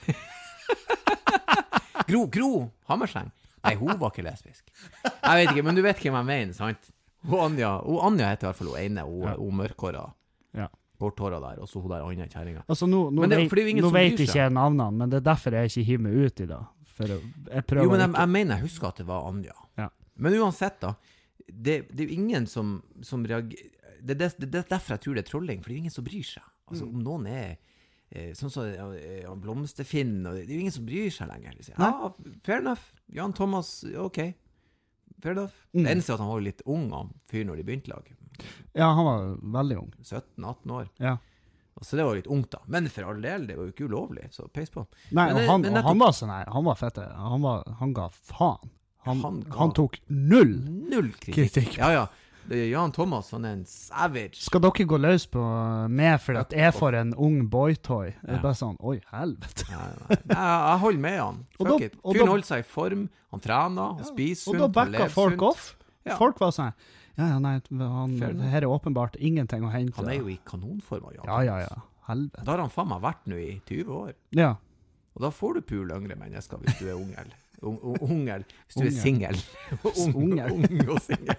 Gro, Gro Hammerseng. Nei, hun var ikke lesbisk. Jeg vet ikke, men du vet hvem jeg mener, sant? Hun Anja, hun Anja heter i hvert fall hun ene, hun, Ja. hun mørkhåra. Ja. Korthåra der, og så hun der andre kjæringa. Altså, nå, nå, Men det- vet, for det er jo ingen nå som vet bryr seg. ikke jeg navnene, men det er derfor jeg ikke hiver meg ut i det. For å- jeg prøver Jo, men jeg, ikke. jeg mener, jeg husker at det var Anja. Ja. Men uansett da, det, det er jo ingen som, som reagerer, det, det, det er derfor jeg tror det er trolling, for det er jo ingen som bryr seg. Altså, Mm. om noen er, eh, sånn som ja, ja, Blomsterfinn, og det er jo ingen som bryr seg lenger. De sier, ja, fair enough, Jan Thomas, ok, fair enough. Mm. Det eneste er at han var jo litt ung, han fyr når de begynte lag, Ja, han var veldig ung. sytten atten år. Ja. Så det var jo litt ungt da, men for all del, det var jo ikke ulovlig, så peis på. Nei, Men og det- han, men og nettopp- han var sånn her, han var fette. Han, var, han ga faen. Han, Han han, ga- tok null. Null kritikk. Kritikk. Ja, ja. Det er Jan Thomas, han er en savage. Skal dere gå løs på meg for at jeg får en ung boytoy? Det Ja. er bare sånn, oi, helvete. Nei, nei. Jeg, jeg holder med han. Og Fuck da- it. og Fyren da- holder seg i form, han trener, han spiser Og sunt, da han backa lever folk sunt. off. Ja. Folk var sånn, ja, ja, nei, han, Fair enough. her er åpenbart ingenting å hente. Han er jo i kanonform, Jan. Ja, ja, ja. Helvete. Da har han faen meg vært nå i tyve år. Ja. Og da får du pul yngre mennesker hvis du er ungel. Un, un, ungel. Hvis du er Ungel. singel. Ung, Ungel. ung og singel.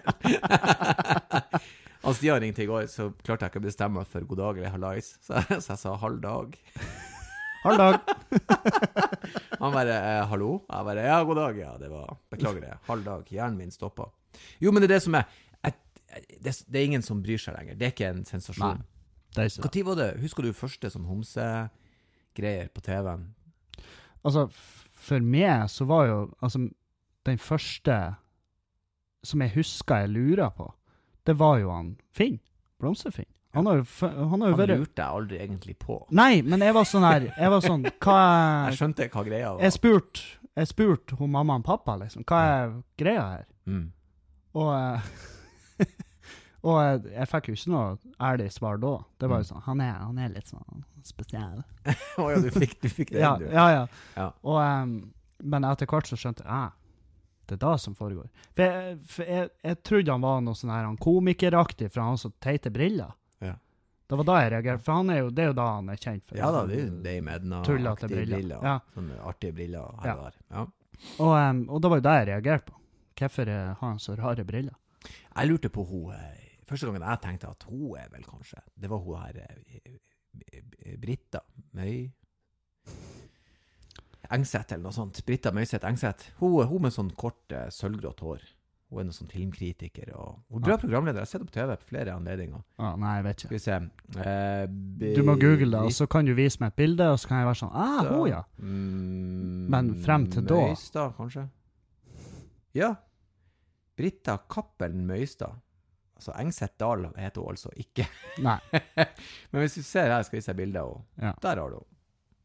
Han Stian ringte i går, så klarte jeg ikke å bestemme meg for god dag eller hallais. Så, så jeg sa halv dag. Halv dag. Han bare, eh, hallo? Jeg bare, ja, god dag, ja, det var, beklager det, halv dag, hjernen min stoppet. Jo, men det er det som er, et, det, det er ingen som bryr seg lenger, det er ikke en sensasjon. Nei, det er ikke Hva tid var det? Husker du første sånn homse-greier på T V-en? Altså, f- for meg så var jo, altså, den første som jeg husker jeg lurer på, det var jo han Finn, Blomsterfinn. Han har jo, f- han har jo Han vært... lurte jeg aldri egentlig på. Nei, men jeg var sånn her, jeg var sånn, hva Jeg er... skjønte hva greia var. Jeg spurte, jeg spurte hun mamma og pappa, liksom, hva er greia her? Mm. Og, eh, og jeg, jeg fikk jo ikke noe ærlig svar da. Det var jo sånn, han er, han er litt sånn spesiell. Åja, du fikk, du fikk det Ja, inn, du. ja, ja. Ja. Og, em, men etter hvert så skjønte jeg, ah, det er da som foregår. For jeg, for jeg, jeg trodde han var noe sånn her, han komikeraktig, for han har så teite briller. Ja. Det var da jeg reagerte, for han er jo, det er jo da han er kjent for. Ja da, det er jo det i Medna. Tullete aktige briller. Ja. Sånne artige briller her Ja. og der. Ja. Og, em, og da var jo det jeg reagerte på. Hvorfor eh, har han så rare briller? Jeg lurte på hun, eh, første gangen jeg tenkte at hun er vel kanskje, det var hun her, eh, eh, Britta Møy, Engseth eller noe sånt. Britta Møyseth Engseth. Hun, hun med sånn kort eh, sølvgrått hår. Hun er noen sånn filmkritiker, og hun er bra programleder. Jeg har sett henne på T V på flere anledninger. Ah, nei, jeg vet Skal ikke. vi se. Eh, b- Du må google det, og så kan du vise meg et bilde, og så kan jeg være sånn, ah, Britta, hun ja. mm, Men frem til da- Møystad, kanskje? Ja. Britta Kappelen Møystad. Altså, Engseth Dahl heter hun altså ikke. Nei, Men hvis du ser her, skal vi se bildet, og ja. der har du henne.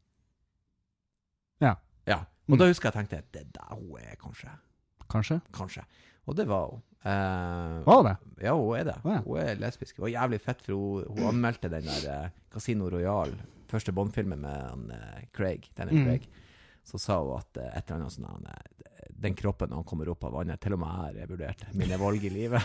Ja. Ja. Og Mm. da husker jeg tenkte, det der hun er kanskje. Kanskje? Kanskje. Og det var hun. Eh, Var det? Ja, hun er det. Å, ja. Hun er lesbisk. Det var jævlig fett, for hun, hun anmeldte den der eh, Casino Royale, første Bond-filmen med han, eh, Craig, Daniel Mm. Craig. Så sa hun at eh, et eller annet sånn, han, eh, den kroppen når han kommer opp av vannet, til og med her er vurdert mine valg i livet.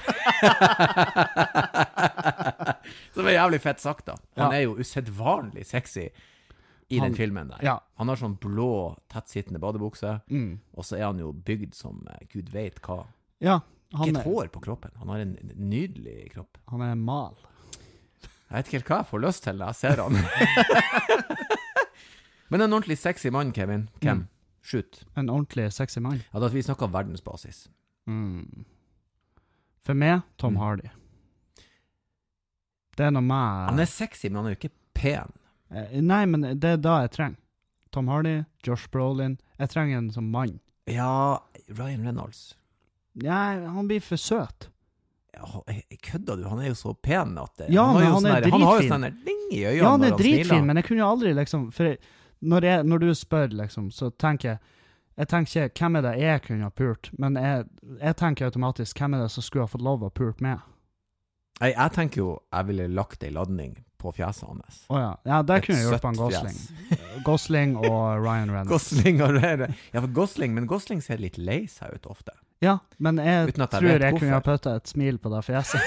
Så det var jævlig fett sagt da. Han Ja. er jo usedvanlig sexy i Han- den filmen der. Ja. Han har sånn blå, tettsittende badebukse, Mm. og så er han jo bygd som eh, Gud vet hva. Ja, Ikke han et er, hår på kroppen. Han har en nydelig kropp. han er mal. Jeg vet ikke helt hva jeg får lyst til når jeg ser han. Men en ordentlig sexy mann, Kevin. Hvem? Mm. Shoot. En ordentlig sexy mann. Ja, da vi snakker verdensbasis. Mm. For meg, Tom Mm. Hardy. Det er noe med... Han er sexy, men han er jo ikke pen. Eh, Nei, men det er da jeg trenger. Tom Hardy, Josh Brolin. Jeg trenger en som mann. Ja, Ryan Reynolds. Nei, han blir for søt. Ja, jeg- jeg kødder du? Han er jo så pen at det, Ja, han, har men jo han sånn er der- han har jo dritfin. sånn der ding i øynene Ja, han er når han dritfin, smiler. men jeg kunne jo aldri liksom... For jeg, når, jeg, når du spør, liksom, så tenker jeg... Jeg tenker ikke, hvem er det jeg kunne ha pult? Men jeg, jeg tenker automatisk, hvem er det som skulle ha fått lov å pult med? Jeg, jeg tenker jo, jeg ville lagt en ladning på fjeset hans. Åja, ja, det Et kunne jeg gjort på en søtt Gosling. fjes. Gosling og Ryan Reynolds. Gosling og Ryan. Ja, for Gosling, men Gosling ser litt lei seg ut ofte. Ja, men jeg Uten at jeg tror vet jeg hvorfor. kunne ha puttet et smil på det fjeset.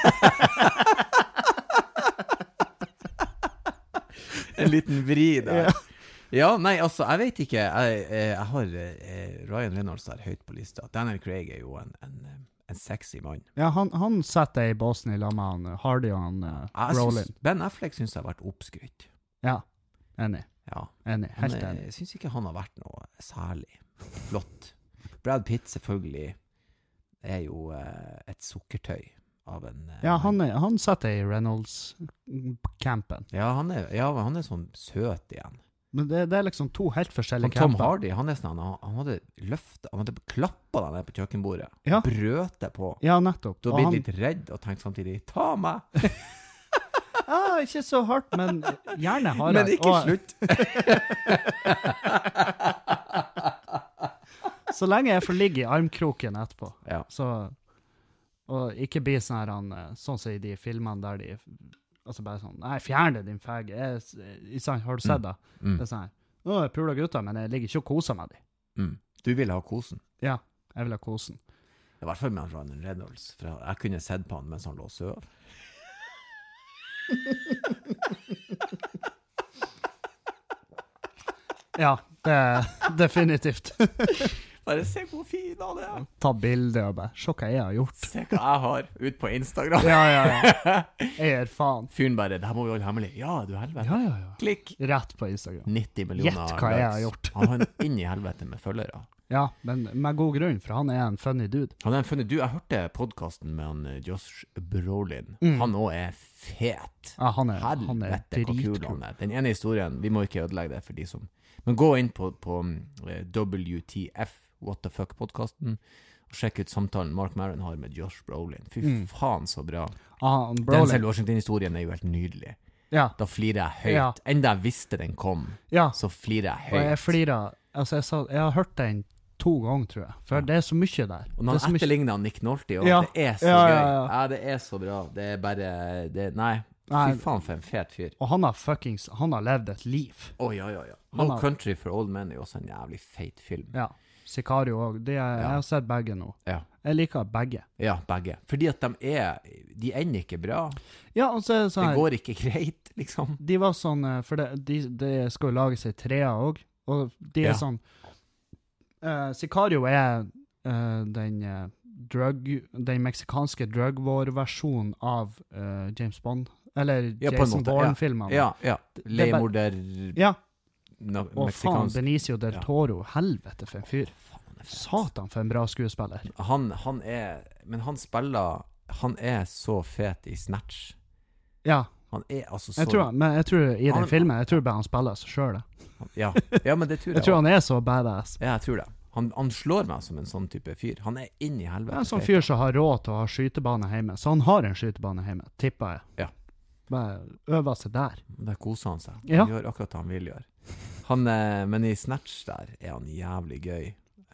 En liten vri der. Ja. Ja, nei, altså, jeg vet ikke. Jeg, jeg, jeg har eh, Ryan Reynolds der høyt på lista. Daniel Craig er jo en, en, en sexy mann. Ja, han, han setter i båsen i lag med han eh, Hardy og han uh, Jeg Brolin. synes, Ben Affleck synes jeg har vært oppskrytt. Ja, enig. Ja, Enig, han, helt er- enig. jeg synes ikke han har vært noe særlig flott. Brad Pitt selvfølgelig er jo eh, et sukkertøy av en... eh, Ja, han, er, han setter i Reynolds-campen. Ja, han er, ja, han er sånn søt igjen. Men det, det er liksom to helt Han, forskjellige Tom camper. Hardy, han er sånn, han, han hadde løftet, han hadde klappet deg ned på kjøkkenbordet, Ja. brøt det på. Ja, nettopp. Du Og har han, blitt litt redd og tenkt samtidig, ta meg! ja, ikke så hardt, men gjerne hardere. Men ikke Og- slutt! Så lenge jeg får ligge i armkroken etterpå. Ja. Så, og ikke bli sånn her, han, eh, sånn som i de filmene der de, altså bare sånn, nei, fjern det din fag. Jeg, jeg, sant, har du sett det? Mm. Det er sånn her, å, jeg puler gutter, men jeg ligger ikke og koser med dem. Mm. Du vil ha kosen. Ja, jeg vil ha kosen. I hvert fall med Ryan Reynolds, for jeg kunne sett på han mens han lå og søv. Ja, det er definitivt. Bare se hvor fin han er. Ta bilde og bare, se hva jeg har gjort. Se hva jeg har ut på Instagram. Ja, ja, ja. Jeg er faen. Fyren bare, det her må vi holde hemmelig. Ja, du helvete. Ja, ja, ja. Klikk. Rett på Instagram. nitti millioner Gjett hva jeg har likes. gjort. Han har en inn i helvete med følgere. Ja, men med god grunn, for han er en funny dude. Han er en funny. Du, jeg hørte podcasten med han eh, Josh Brolin. Mm. Han også er fet. Ja, han er, han er Helvete, hvor kul dritkul. han er. Den ene historien, vi må ikke ødelegge det for de som... Men gå inn på, på eh, W T F, What the Fuck-podcasten, og sjekk ut samtalen Mark Maron har med Josh Brolin. Fy Mm. faen så bra. Ah, Den Brolin. selv Washington-historien er jo helt nydelig. Ja, Da flirer jeg høyt. Ja. Enda jeg visste den kom, ja. så flirer jeg Og høyt. jeg flirer, altså jeg, sa, jeg har hørt den to ganger, tror jeg. For Ja. det er så mye der. Og Det når er så han mye- etterligner Nick Nolte, og Ja. det er så Ja, ja, gøy. ja. Ja, det er så bra. Det er bare... Det, nei, Nei. fy faen for en fet fyr. Og han har fuckings, han har levd et liv. Å, ja, ja, ja. Han No har- Country for Old Men er jo også en jævlig feit film. Ja. Sicario også. De er, Ja. Jeg har sett begge nå. Ja. Jeg liker begge. Ja, begge. Fordi at de er... De ender ikke bra. Ja, og så er det sånn Det her, går ikke greit, liksom. de var sånn, eh, for det, de, de skal jo lage seg trea også, og de er Ja. sånn, eh, Sicario er eh, den eh, drug, den meksikanske drug war-versjonen av eh, James Bond, eller Ja, på en Jason måte, ja. Bourne-filmene. Ja, ja. Det er bare- Leiemorder... Ja, No, og faen, meksikansk. Benicio del Ja. Toro, helvete for en fyr. Faen, det er fett. Satan for en bra skuespiller. Han, han er... Men han spiller... Han er så fet i Snatch. Ja, Han er altså så... jeg tror, men jeg tror i den Han- filmen, jeg tror bare han spiller seg selv. Ja, ja men det tror jeg, Jeg tror også. han er så badass. Ja, jeg tror det. Han, han slår meg som en sånn type fyr. Han er inn i Det helvete. er en sånn fet. fyr som har råd til å ha skytebane hjemme, så han har en skytebane hjemme, tipper jeg. Ja. Bare øver seg der. Der koser han seg. Ja. Han gjør akkurat det han vil gjøre. Han, eh, men i Snatch der er han jævlig gøy.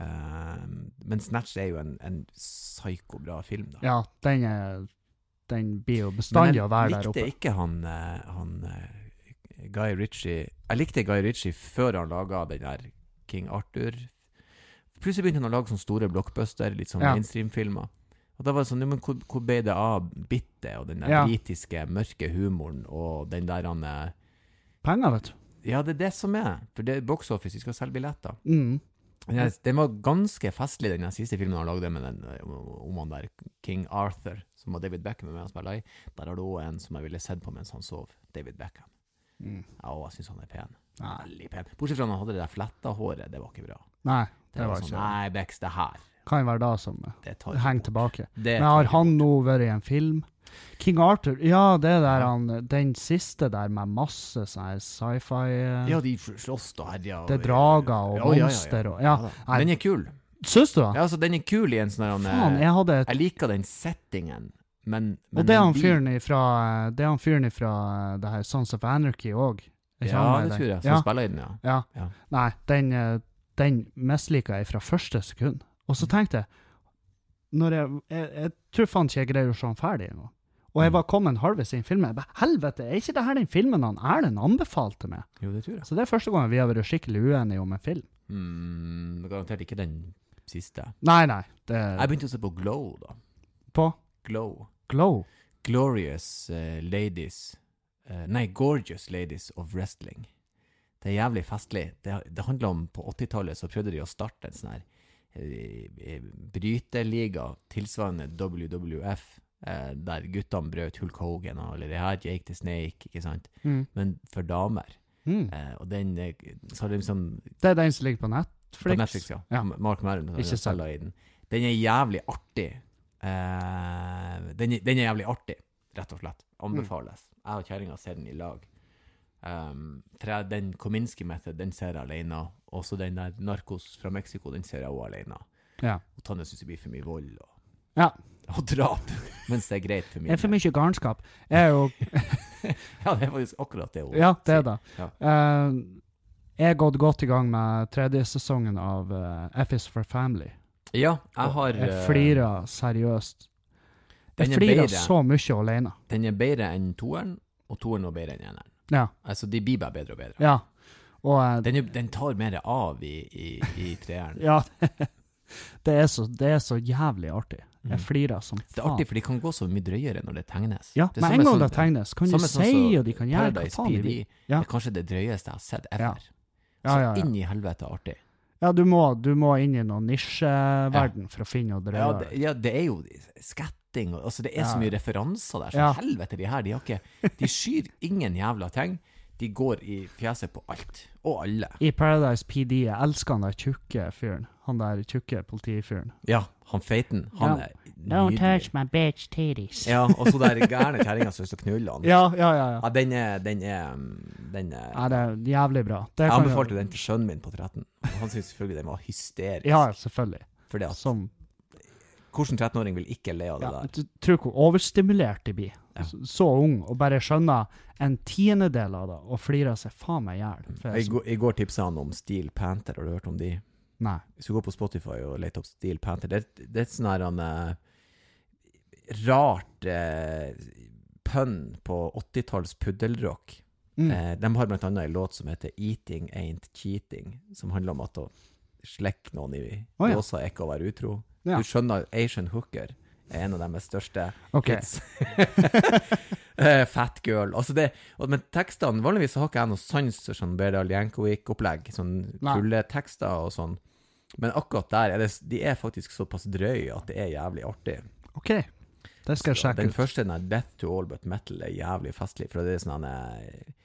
Eh, men Snatch er jo en, en psyko-bra film, da. Ja, den, er, den blir jo bestandig å være der Men oppe. jeg likte ikke han, eh, han eh, Guy Ritchie. Jeg likte Guy Ritchie før han laget den der King Arthur. Plutselig begynte han å lage sånne store blockbuster, litt sånn Ja. mainstream-filmer. Og da var det sånn, ja, men hvor, hvor ble det av bittet, og den der Ja. britiske mørke humoren, og den der han... eh, Penger, vet du. Ja, det er det som er. For det er box office, vi skal selge billetter. Mm. Den, er- den var ganske festlig, den der siste filmen han lagde med den, eh, om han der King Arthur, som var David Beckham med å spille i. Der har du også en som jeg ville sett på mens han sov, David Beckham. Mm. Ja, og jeg synes han er pen. Nei. Veldig pen. Bortsett fra han hadde det der fletta håret, det var ikke bra. Nei, Det, det var var sånn, ikke nei, Bex, det her, Kan jo være da som eh, det tar vi henger bort. tilbake. Det Men har tar vi han bort. nå vært i en film? King Arthur, ja, det der han, den siste der med masse sånn her sci-fi... eh, Ja, de slåss da, herja. Det er drager og Ja, ja, ja, ja. monster og... Ja, da. nei, Den er kul. synes du da? Ja, altså, den er kul i en sånn der, han, Faen, eh, jeg hadde et... jeg liker den settingen, men... men Og det er den han blir- fyren ifra, det er han fyren ifra det her Sons of Anarchy også. Er ikke Ja, han med det der? tror jeg. Som Ja, spiller i den, ja. ja. Ja. Nei, den, eh, den misliker jeg fra første sekund. Og så tenkte jeg, når jeg, jeg, jeg tror faen ikke jeg greier å se han ferdig nå. Og jeg Mm. var kommet halvveis i en film, jeg bare, helvete, er ikke det her den filmen han Erlend anbefalte meg? Jo, det tror jeg. Så det er første gang vi har vært skikkelig uenige om en film. Mm, garantert ikke den siste. Nei, nei, det Jeg er begynte å se på Glow, da. på Glow. Glow. Glorious eh, Ladies. Eh, nei, Gorgeous Ladies of Wrestling. Det er jævlig festlig. Det, det handler om, på åttitallet så prøvde de å starte en sånn her eh, eh, bryteliga, tilsvarende W W F, eh, der guttene brøt Hulk Hogan, eller det her Jake the Snake, ikke sant? Mm. Men for damer. Mm. Eh, og den, eh, så har det liksom, Det er den som ligger på Netflix. på Netflix, ja. Ja. Mark Maron Ikke sant. spiller i den. Den er jævlig artig. Eh, den, er- den er jævlig artig, rett og slett. Anbefales. Jeg og kjæringa ser den i lag. Um, for jeg, den Kominsky Method, den ser jeg alene. Også den der Narcos fra Mexico, den ser jeg også alene. Ja. Og Tanne synes det blir for mye vold og, Ja, og drap, mens det er greit for det mye. er for mye garnskap. Jeg er jo, Ja, det er faktisk akkurat det hun ja, det er sier. det. Ja. Eh, jeg er gått godt i gang med tredje sesongen av uh, F is for Family. Ja, jeg har... Jeg eh, flirer seriøst. den Jeg er flirer bedre. så mye alene. Den er bedre enn toeren, og toeren er bedre enn eneren. Ja, Altså, de blir bare bedre og bedre. ja. Og eh, Den, er, den tar mer av i, i, i treeren. ja, det er, så, det er så jævlig artig. Jeg Mm. flirer som Det er faen. artig, for de kan gå så mye drøyere når det tegnes. Ja, det er med samme en gang som- det tegnes, kan de samme sånn si, som og de kan gjøre hva Paradise faen de P D vil. Ja. er kanskje det drøyeste jeg har sett ever. Ja. Ja, Så ja, ja. inn i helvete artig. Ja, du må, du må inn i noen nisjeverden for å finne noe Ja, drøyere. det, ja, det er jo skatting, og, altså det er så Ja. mye referanser der, så Ja. helvete de her, de har ikke, de skyr ingen jævla ting, de går i fjeset på alt, og alle. I Paradise P D, jeg elsker han der tjukke fyren. Han der tjukke politifyren. Ja, han feiten, han Ja. er Don't touch nydelig. my bitch titties. Ja, og så der gærne kjerringa som skal knulle han. Ja, ja, ja. ja. Ja, den er, den er, um, den er, ja det er jævlig bra. Det jeg kan jo- anbefalte den til sønnen min på tretten, og han synes selvfølgelig den var hysterisk. Ja, selvfølgelig. Fordi at, Som, hvordan trettenåring vil ikke le av det ja, der? du tror hvor overstimulert de blir. Ja. Så, så ung, og bare skjønner en tiendedel av det, og flirer seg faen meg ihjel. For jeg I, er så- går- I går tipset han om Steel Panther, har du hørt om de? Nei. Hvis du går på Spotify og leter opp Steel Panther, det, det er et sånn her han, eh, rart eh, pønn på åttitalls puddelrock. Mm. Eh, de har blant annet en låt som heter Eating Ain't Cheating, som handler om at å slekke noen i Å, ja. låsa er ikke å være utro. Ja. Du skjønner, Asian Hooker er en av deres største Ok. hits. Eh, Fat Girl. Altså det, og, men tekstene, vanligvis så har ikke jeg noe sans for sånn Berdal Jankovic-opplegg, sånn Nei. kulletekster og sånn. Men akkurat der, er det, de er faktisk såpass drøy at det er jævlig artig. Ok. Det skal jeg Så sjekke den ut. første, den der Death to All But Metal, er jævlig festlig, for det er sånn han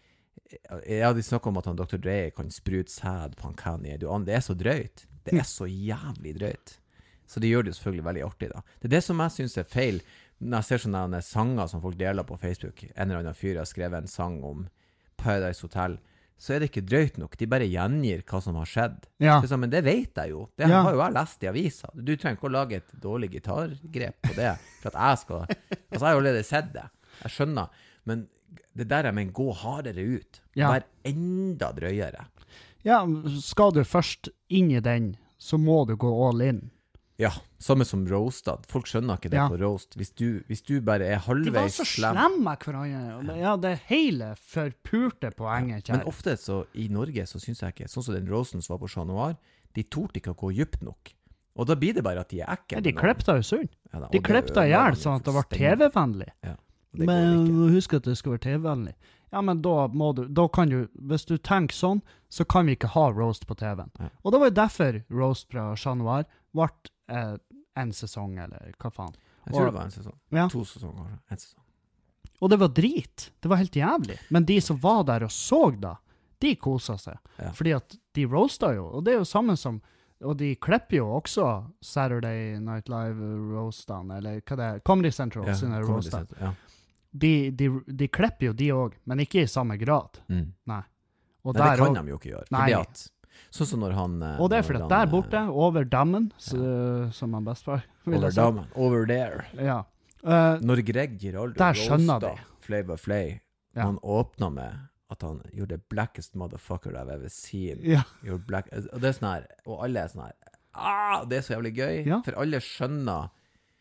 ja, de snakker om at han doktor Dre kan sprute sæd på han Kanye. Du, an- det er så drøyt. Det er så jævlig drøyt. Så det gjør det jo selvfølgelig veldig artig da. Det er det som jeg synes er feil, når jeg ser sånne sanger som folk deler på Facebook. En eller annen fyr har skrevet en sang om Paradise Hotel, så er det ikke drøyt nok. De bare gjengir hva som har skjedd. Ja. Så, sånn, men det vet jeg jo. Det Ja. har jo jeg lest i avisa. Du trenger ikke å lage et dårlig gitargrep på det, for at jeg skal... Altså, jeg har jo allerede sett det. Jeg skjønner. Men det der er med gå hardere ut. Ja. Vær enda drøyere. Ja, skal du først inn i den, så må du gå all in. Ja, samme som roastad. Folk skjønner ikke det Ja. på roast. Hvis du, hvis du bare er De var halvveis så slem... slemme med hverandre. Ja, det hele forpurte poenget, Men kjære. ofte så i Norge så synes jeg ikke, sånn som den roasten som var på Chat Noir, de torde ikke å gå dypt nok. Og da blir det bare at de er ekle. Ja, de klipte jo sunn. Ja, da, og De det klipte ødelegger ihjel jo sånn at det var fullstendig. T V-vennlig. Ja, og det går Men ikke. husk at det skal være T V-vennlig. Ja, men da må du, da kan du, hvis du tenker sånn, så kan vi ikke ha roast på T V-en. Ja. Og det var jo derfor roast fra Chat Noir ble eh, en sesong, eller hva faen. Jeg tror og- det var en sesong. Ja. To sesonger, kanskje. En sesong. Og det var drit. Det var helt jævlig. Men de som var der og så da, de koset seg. Ja. Fordi at de roastet jo, og det er jo samme som, og de klipper jo også Saturday Night Live-roastene, eller hva det er, Comedy Central Ja, sine Comedy roaster. Central, ja. De, de, de klipper jo de også, men ikke i samme grad. Mm. Nei. Og, Nei, det der kan også- de jo ikke gjøre. Nei. Fordi at, sånn som når han... eh, og det er når fordi at han, der eh, borte, over dammen, så, som han bestefar vil Over jeg si. damen. Over there. Ja. Eh, Når Greg Giraldo Der skjønner roasta Flavor Flay, Ja. han åpna med at han gjorde the blackest motherfucker I've ever seen. ja. You're black. Og det er sånn her, og alle er sånn her, ah, det er så jævlig gøy, Ja. for alle skjønner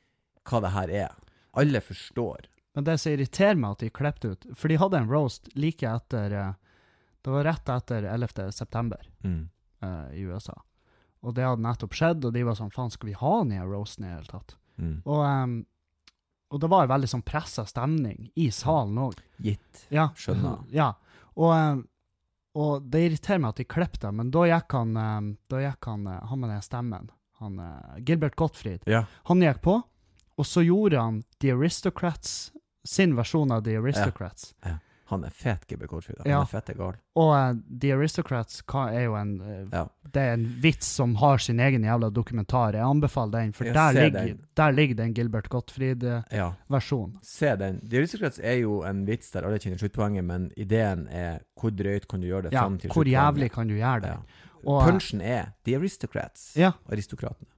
hva det her er. Alle forstår. Men det som irriterer meg at de klippte ut, for de hadde en roast like etter, eh, det var rett etter ellevte september Mm. eh, i U S A. Og det hadde nettopp skjedd, og de var sånn, faen, skal vi ha den i roasten i hele tatt? Mm. Og, em, og det var en veldig sånn presset stemning i salen også. Gitt. Ja. Skjønner. Ja. Og, em, og det irriterer meg at de klippte, men da gikk han, em, da gikk han, eh, han med den stemmen, han, eh, Gilbert Gottfried, Ja. han gikk på, og så gjorde han The Aristocrats, sin versjon av The Aristocrats. Han er fet, Gilbert Gottfried. Han Ja. er fette gal. Og eh, The Aristocrats hva er jo en, eh, Ja. det er en vits som har sin egen jævla dokumentar. Jeg anbefaler den, for Ja, der se ligger, den. der ligger den Gilbert Gottfried-versjonen. Ja. Se den. The Aristocrats er jo en vits der alle kjenner sluttpoenget, men ideen er hvor drøyt kan du gjøre det Ja, frem til hvor sluttpoenget. jævlig kan du gjøre det? Ja. Og, eh, Punchen er The Aristocrats. Ja. Aristokratene.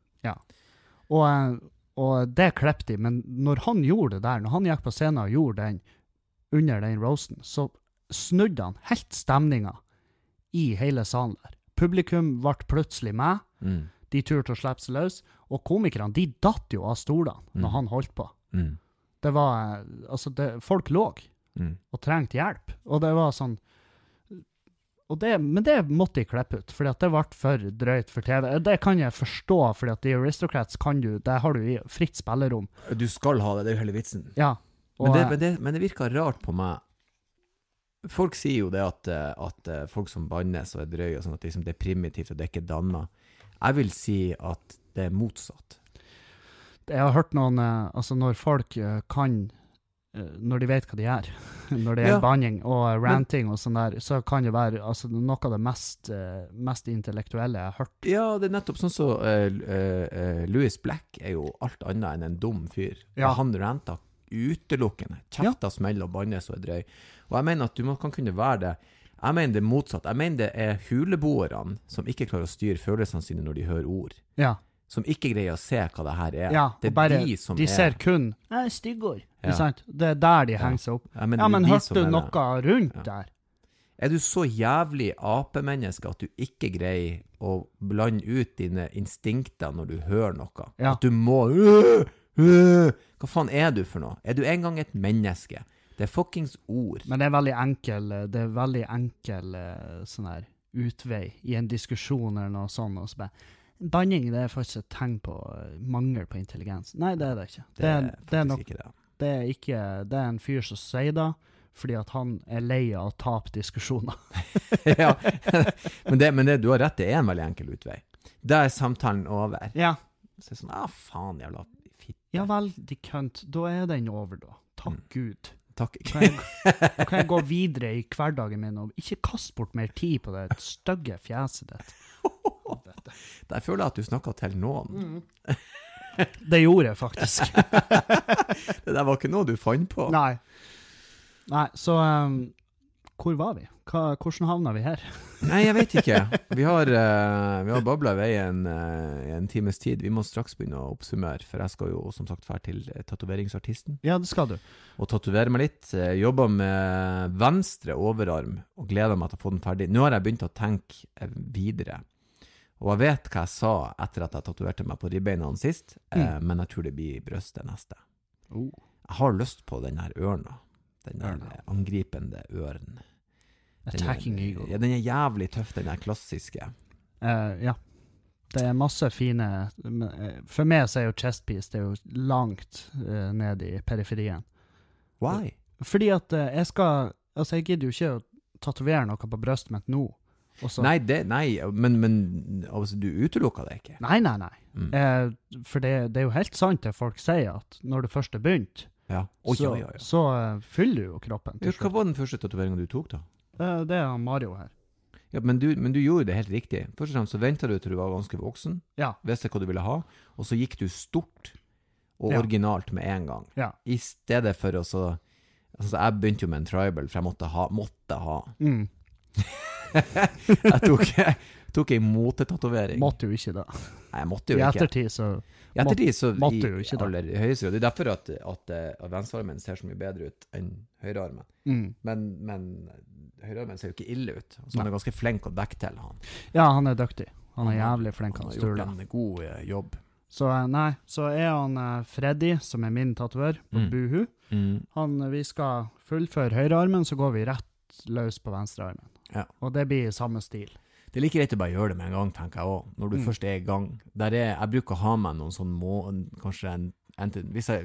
Og, eh, og det klippte de, men når han gjorde det der, når han gikk på scenen og gjorde den under den roasten, så snudde han helt stemninga i hele salen der. Publikum ble plutselig med, Mm. de turte å slippe seg løs, og komikerne, de datt jo av stolene når Mm. han holdt på. Mm. Det var, eh, altså, det, folk lå Mm. og trengte hjelp, og det var sånn, og det, men det måtte de klippe ut, fordi at det ble for drøyt for T V. Det kan jeg forstå, fordi at The Aristocrats kan du, der har du i fritt spillerom. Du skal ha det, det er jo hele vitsen. Ja. Og, Men det, men, det, men det virker rart på meg. Folk sier jo det at, eh, at eh, folk som bannes og er drøy og sånn, at liksom det er primitivt og det er ikke dannet. Jeg vil si at det er motsatt. Jeg har hørt noen, eh, altså når folk eh, kan, eh, når de vet hva de gjør, når det er Ja. banning og ranting og sånn der, så kan det være altså, noe av det mest, eh, mest intellektuelle jeg har hørt. Ja, det er nettopp sånn så uh, uh, Louis Black er jo alt annet enn en dum fyr. Ja. Og han renter utelukkende. Kjefter, smeller og banner så er drøy. Og jeg mener at du må, kan kunne være det. Jeg mener det motsatt. Jeg mener det er huleboerne som ikke klarer å styre følelsene sine når de hører ord. Ja, Som ikke greier å se hva det her er. ja det er og bare, de som de er... ser kun, Nei, styggord. Ja. ikke sant? Det er der de Ja. henger seg opp. Jeg mener, Ja, det er men de hørte som du er det. noe rundt Ja. der? Er du så jævlig apemenneske at du ikke greier å blande ut dine instinkter når du hører noe? Ja. At du må... Øh, øh. Hva faen er du for noe? Er du engang et menneske? Det er fuckings ord. Men det er veldig enkel, det er veldig enkel eh, sånn her utvei i en diskusjon eller noe sånt, og så bare, banning, det er faktisk et tegn på eh, mangel på intelligens. Nei, det er det ikke. Det, er, det, er, nok, faktisk ikke det. det er ikke, det er en fyr som sier det, fordi at han er lei av å tape diskusjoner. ja. men, det, men det, du har rett, det er en veldig enkel utvei. Da er samtalen over. Ja. Så er det sånn, ah, faen, jævla fitte. Ja vel, de kønt, da er den over da. Takk Mm. Gud. Takk. Kan jeg, da kan jeg gå videre i hverdagen min og ikke kaste bort mer tid på det stygge fjeset ditt. Der føler jeg at du snakker til noen. Mm. Det gjorde jeg faktisk. Det der var ikke noe du fant på. Nei. Nei, så um, hvor var vi? Hva, hvordan havna vi her? Nei, jeg vet ikke. Vi har, uh, vi har bablet i vei en, uh, i en times tid. Vi må straks begynne å oppsummere, for jeg skal jo som sagt være til uh, tatoveringsartisten. Ja, det skal du. Og tatovere meg litt. Uh, jobber med venstre overarm, og gleder meg til å få den ferdig. Nå har jeg begynt å tenke uh, videre. Og jeg vet hva jeg sa etter at jeg tatoverte meg på ribbeina sist, uh, Mm. men jeg tror det blir brøstet neste. Oh. Jeg har lyst på den her ørna. Den der Ørna. uh, angripende øren. Den er- Attacking Eagle. Ja, den er jævlig tøff, den der klassiske. Eh, ja. Det er masse fine... men, eh, For meg så er jo chest piece, det er jo langt uh, ned i periferien. Why? Fordi at eh, jeg skal... Altså, jeg gidder jo ikke å tatovere noe på brøstet mitt nå. Og så- Nei, det, nei, men, men altså, du utelukker det ikke. Nei, nei, nei. Mm. Eh, for det, det er jo helt sant det folk sier, at når du først er begynt, Ja. Oi, så, ja, ja, ja. så eh, fyller du jo kroppen Ja, til hva slutt. var den første tatoveringen du tok da? Eh, det er han Mario her. Ja, men du, men du gjorde det helt riktig. Først og fremst så ventet du til du var ganske voksen, Ja, visste hva du ville ha, og så gikk du stort og Ja. originalt med en gang. ja. I stedet for å så... Altså, jeg begynte jo med en tribal, for jeg måtte ha. Måtte ha. Mm. Jeg tok, jeg tok en motetatovering. Måtte jo ikke det. Nei, jeg måtte jo I ikke. ettertid så... I ettertid så måtte i jo ikke det. aller høyeste grad. Det er derfor at, at, at venstrearmen ser så mye bedre ut enn høyrearmen. Mm. Men, men høyrearmen ser jo ikke ille ut. Så han er ganske flink å dekke til han. Ja, han er dyktig. Han er har- jævlig flink, Han han har gjort Sturla. en god eh, jobb. Så eh, nei, så er han eh, Freddy, som er min tatover, på Mm. Buhu. Mm. Han, eh, vi skal fullføre høyrearmen, så går vi rett løs på venstrearmen. Ja. Og det blir i samme stil. Det er like greit å bare gjøre det med en gang, tenker jeg også. Når du Mm. først er i gang. Der er, jeg bruker å ha med noen sånn må, kanskje en, en hvis jeg,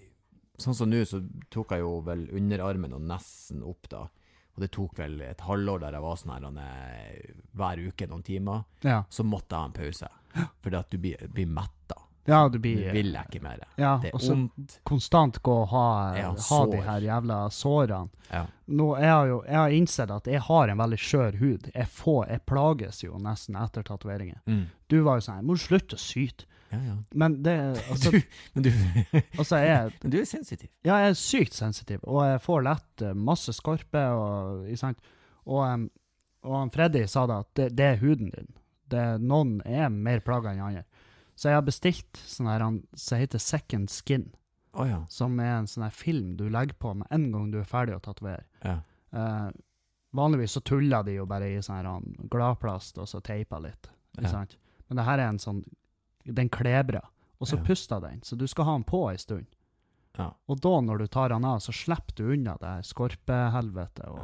sånn som nå, så tok jeg jo vel underarmen og nesten opp da. Og det tok vel et halvår der jeg var sånn her, han er- hver uke noen timer. Ja, Så måtte jeg ha en pause. Fordi at du blir, blir metta. ja du Du blir... vil jeg ikke mer. Ja, Det og er så ondt. konstant gå og ha, Ja, ha sår. de her jævla sårene. Ja. Nå, jeg har jo jeg har innsett at jeg har en veldig skjør hud. Jeg, får, jeg plages jo nesten etter tatoveringer. Mm. Du var jo sånn, jeg må slutte å syte. Ja, ja. Men det, altså, Du, men, du, altså jeg, men du er sensitiv. ja, jeg er sykt sensitiv, og jeg får lett eh, masse skorpe, og, ikke sant? Og, em, og han Freddy sa da at det, det er huden din. Det, noen er mer plaget enn andre. Så jeg har bestilt sånn her, han- som heter Second Skin, Åja, som er en sånn her film du legger på med en gang du er ferdig å tatovere. ja. Eh, vanligvis så tuller de jo bare i sånn her han, gladplast, og så teiper litt, ikke Ja. sant? Men det her er en sånn, den klebrer, og så Ja. puster den, så du skal ha den på en stund. Ja. Og da når du tar den av, så slipper du unna det her skorpehelvete. Og, Ja.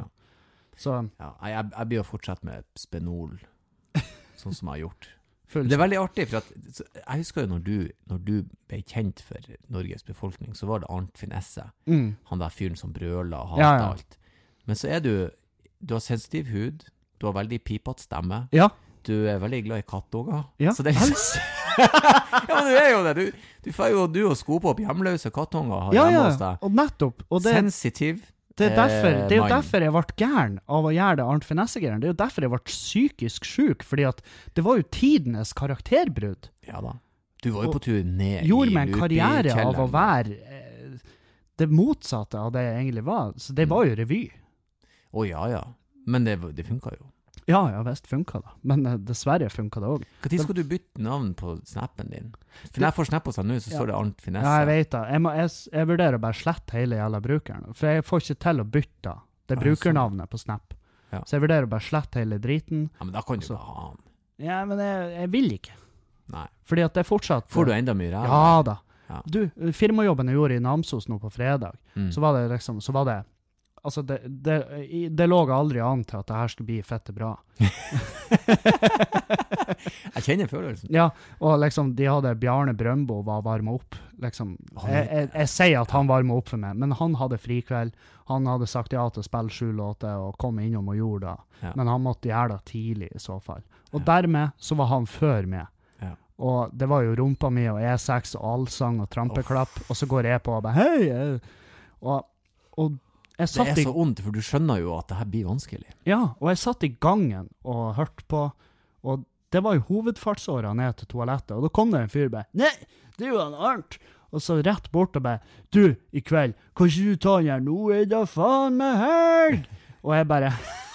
Så Ja, jeg, jeg, jeg blir å fortsette med Spenol, sånn som jeg har gjort. full Det er veldig artig, for at, så, jeg husker jo når du, når du ble kjent for Norges befolkning, så var det Arnt Finesse, mm. han der fyren som brøler og hater Ja, ja. alt. Men så er du, du har sensitiv hud, du har veldig pipete stemme, Ja, du er veldig glad i kattunger. Ja, Så det er liksom... ja, men du er jo det. Du, du får jo du og skope opp hjemløse kattunger har Ja, hjemme ja, hos deg. og nettopp. Og det, Sensitiv. det, er derfor, eh, det er jo mann. derfor jeg ble gæren av å gjøre det Arnt Finesse-gæren. Det er jo derfor jeg ble psykisk syk, fordi at det var jo tidenes karakterbrudd. Ja da. Du var jo Og på tur ned i Gjorde meg en karriere av å Loopy-kjelleren. være eh, det motsatte av det jeg egentlig var. Så det Mm. var jo revy. Å ja, ja. Men det, det funka jo. Ja, ja, visst funka det. Men eh, dessverre funka det òg. Når skal du bytte navn på snappen din? For når jeg får snap hos deg nå, så Ja. står det Arnt Finesse. Ja, jeg vet det. Jeg, må, jeg, s- jeg vurderer å bare slette hele jævla brukeren. For jeg får ikke til å bytte det Ja, brukernavnet på Snap. Ja. Så jeg vurderer å bare slette hele driten. Ja, men da kan du Så- bare ha han. Ja, men jeg, jeg vil ikke. Nei. Fordi at det er fortsatt... Får du enda mye ræv? Ja da. Ja. Du, firmajobben jeg gjorde i Namsos nå på fredag, Mm. så var det liksom, så var det, altså det, det, i- det lå aldri an til at det her skulle bli fette bra. Jeg kjenner følelsen. Ja, og liksom, de hadde Bjarne Brøndbo var varmet opp, liksom. Han- Jeg, jeg, jeg sier at han varmet opp for meg, men han hadde frikveld, han hadde sagt ja til å spille sju låter og komme innom og gjorde det, Ja. men han måtte gjøre det tidlig i så fall. Og dermed så var han før meg. Ja. Og det var jo rumpa mi og E seks og allsang og trampeklapp, og så går jeg på og bare, hei! eh». Og, og jeg Det satt er i, så ondt, for du skjønner jo at det her blir vanskelig. ja, og jeg satt i gangen og hørte på, og det var jo hovedfartsåra ned til toalettet, og da kom det en fyr bare, nei, det er jo han Arnt! Og så rett bort og bare, du, i kveld, kan ikke du ta den her, nå er det faen med helg! Og jeg bare,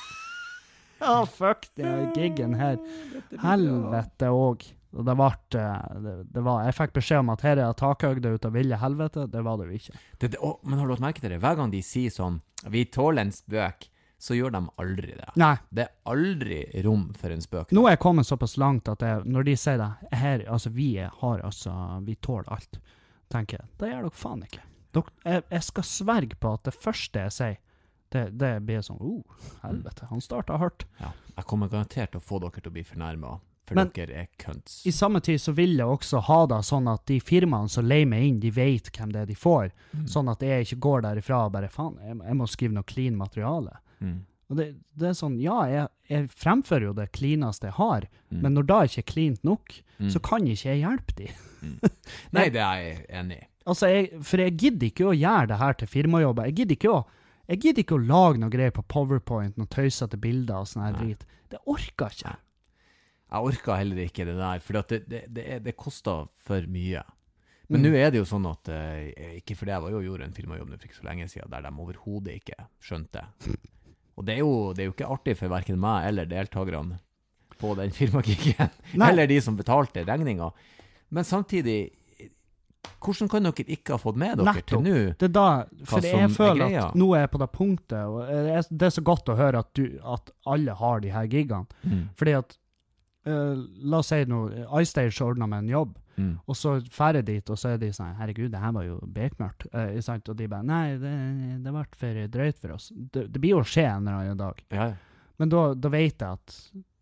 ja, fuck det giggen her. Helvete òg. Og det ble, det, det var, jeg fikk beskjed om at her er takhøgde ut av ville helvete, det var det jo ikke. Det, det, å, men har du lagt merke til det? Hver gang de sier sånn, vi tåler en spøk, så gjør de aldri det. Nei, Det er aldri rom for en spøk. nå er jeg kommet såpass langt at jeg, når de sier det, her, altså vi er, har altså, vi tåler alt, tenker jeg, det gjør dere faen ikke. Dere, jeg, jeg skal sverge på at det første jeg sier, det, det blir sånn, oh, helvete, han startet hardt. Ja, jeg kommer garantert til å få dere til å bli fornærmet, for Men- dere er kønts. I samme tid så vil jeg også ha det sånn at de firmaene som leier meg inn, de vet hvem det er de får, Mm. sånn at jeg ikke går derifra og bare, faen, jeg, jeg må skrive noe clean materiale. Mm. Og det, det er sånn, ja, jeg, jeg fremfører jo det cleaneste jeg har, Mm. men når det ikke er cleant nok, Mm. så kan ikke jeg hjelpe de. Nei, det er jeg enig i. Altså, jeg, for jeg gidder ikke å gjøre det her til firmajobber. Jeg gidder ikke å, jeg gidder ikke å lage noe greier på PowerPoint, noen tøysete bilder og sånn her Nei. drit. Det orker jeg ikke. Jeg orker heller ikke det der, for det, det, det, er- det koster for mye. Men Mm. nå er det jo sånn at, eh, ikke fordi jeg var jo og gjorde en firmajobb nå for ikke så lenge siden, der de overhodet ikke skjønte. Og det er jo, det er jo ikke artig for hverken meg eller deltakerne på den firmakikken, Nei. eller de som betalte regninga. Men samtidig, hvordan kan dere ikke ha fått med dere til Nettopp. nå? Det er da, Hva for som jeg er føler greia? at nå er jeg på det punktet, og det er, det er så godt å høre at, du, at alle har de her gigene. Mm. Fordi at, eh, la oss si noe, iStage ordner med en jobb, Mm. og så færre dit, og så er de sånn, herregud, det her var jo bekmørkt. Eh, ikke sant? Og de bare, nei, det, det ble for drøyt for oss. Det, det blir jo å skje en eller annen dag. Ja, ja. Men da, da vet jeg at,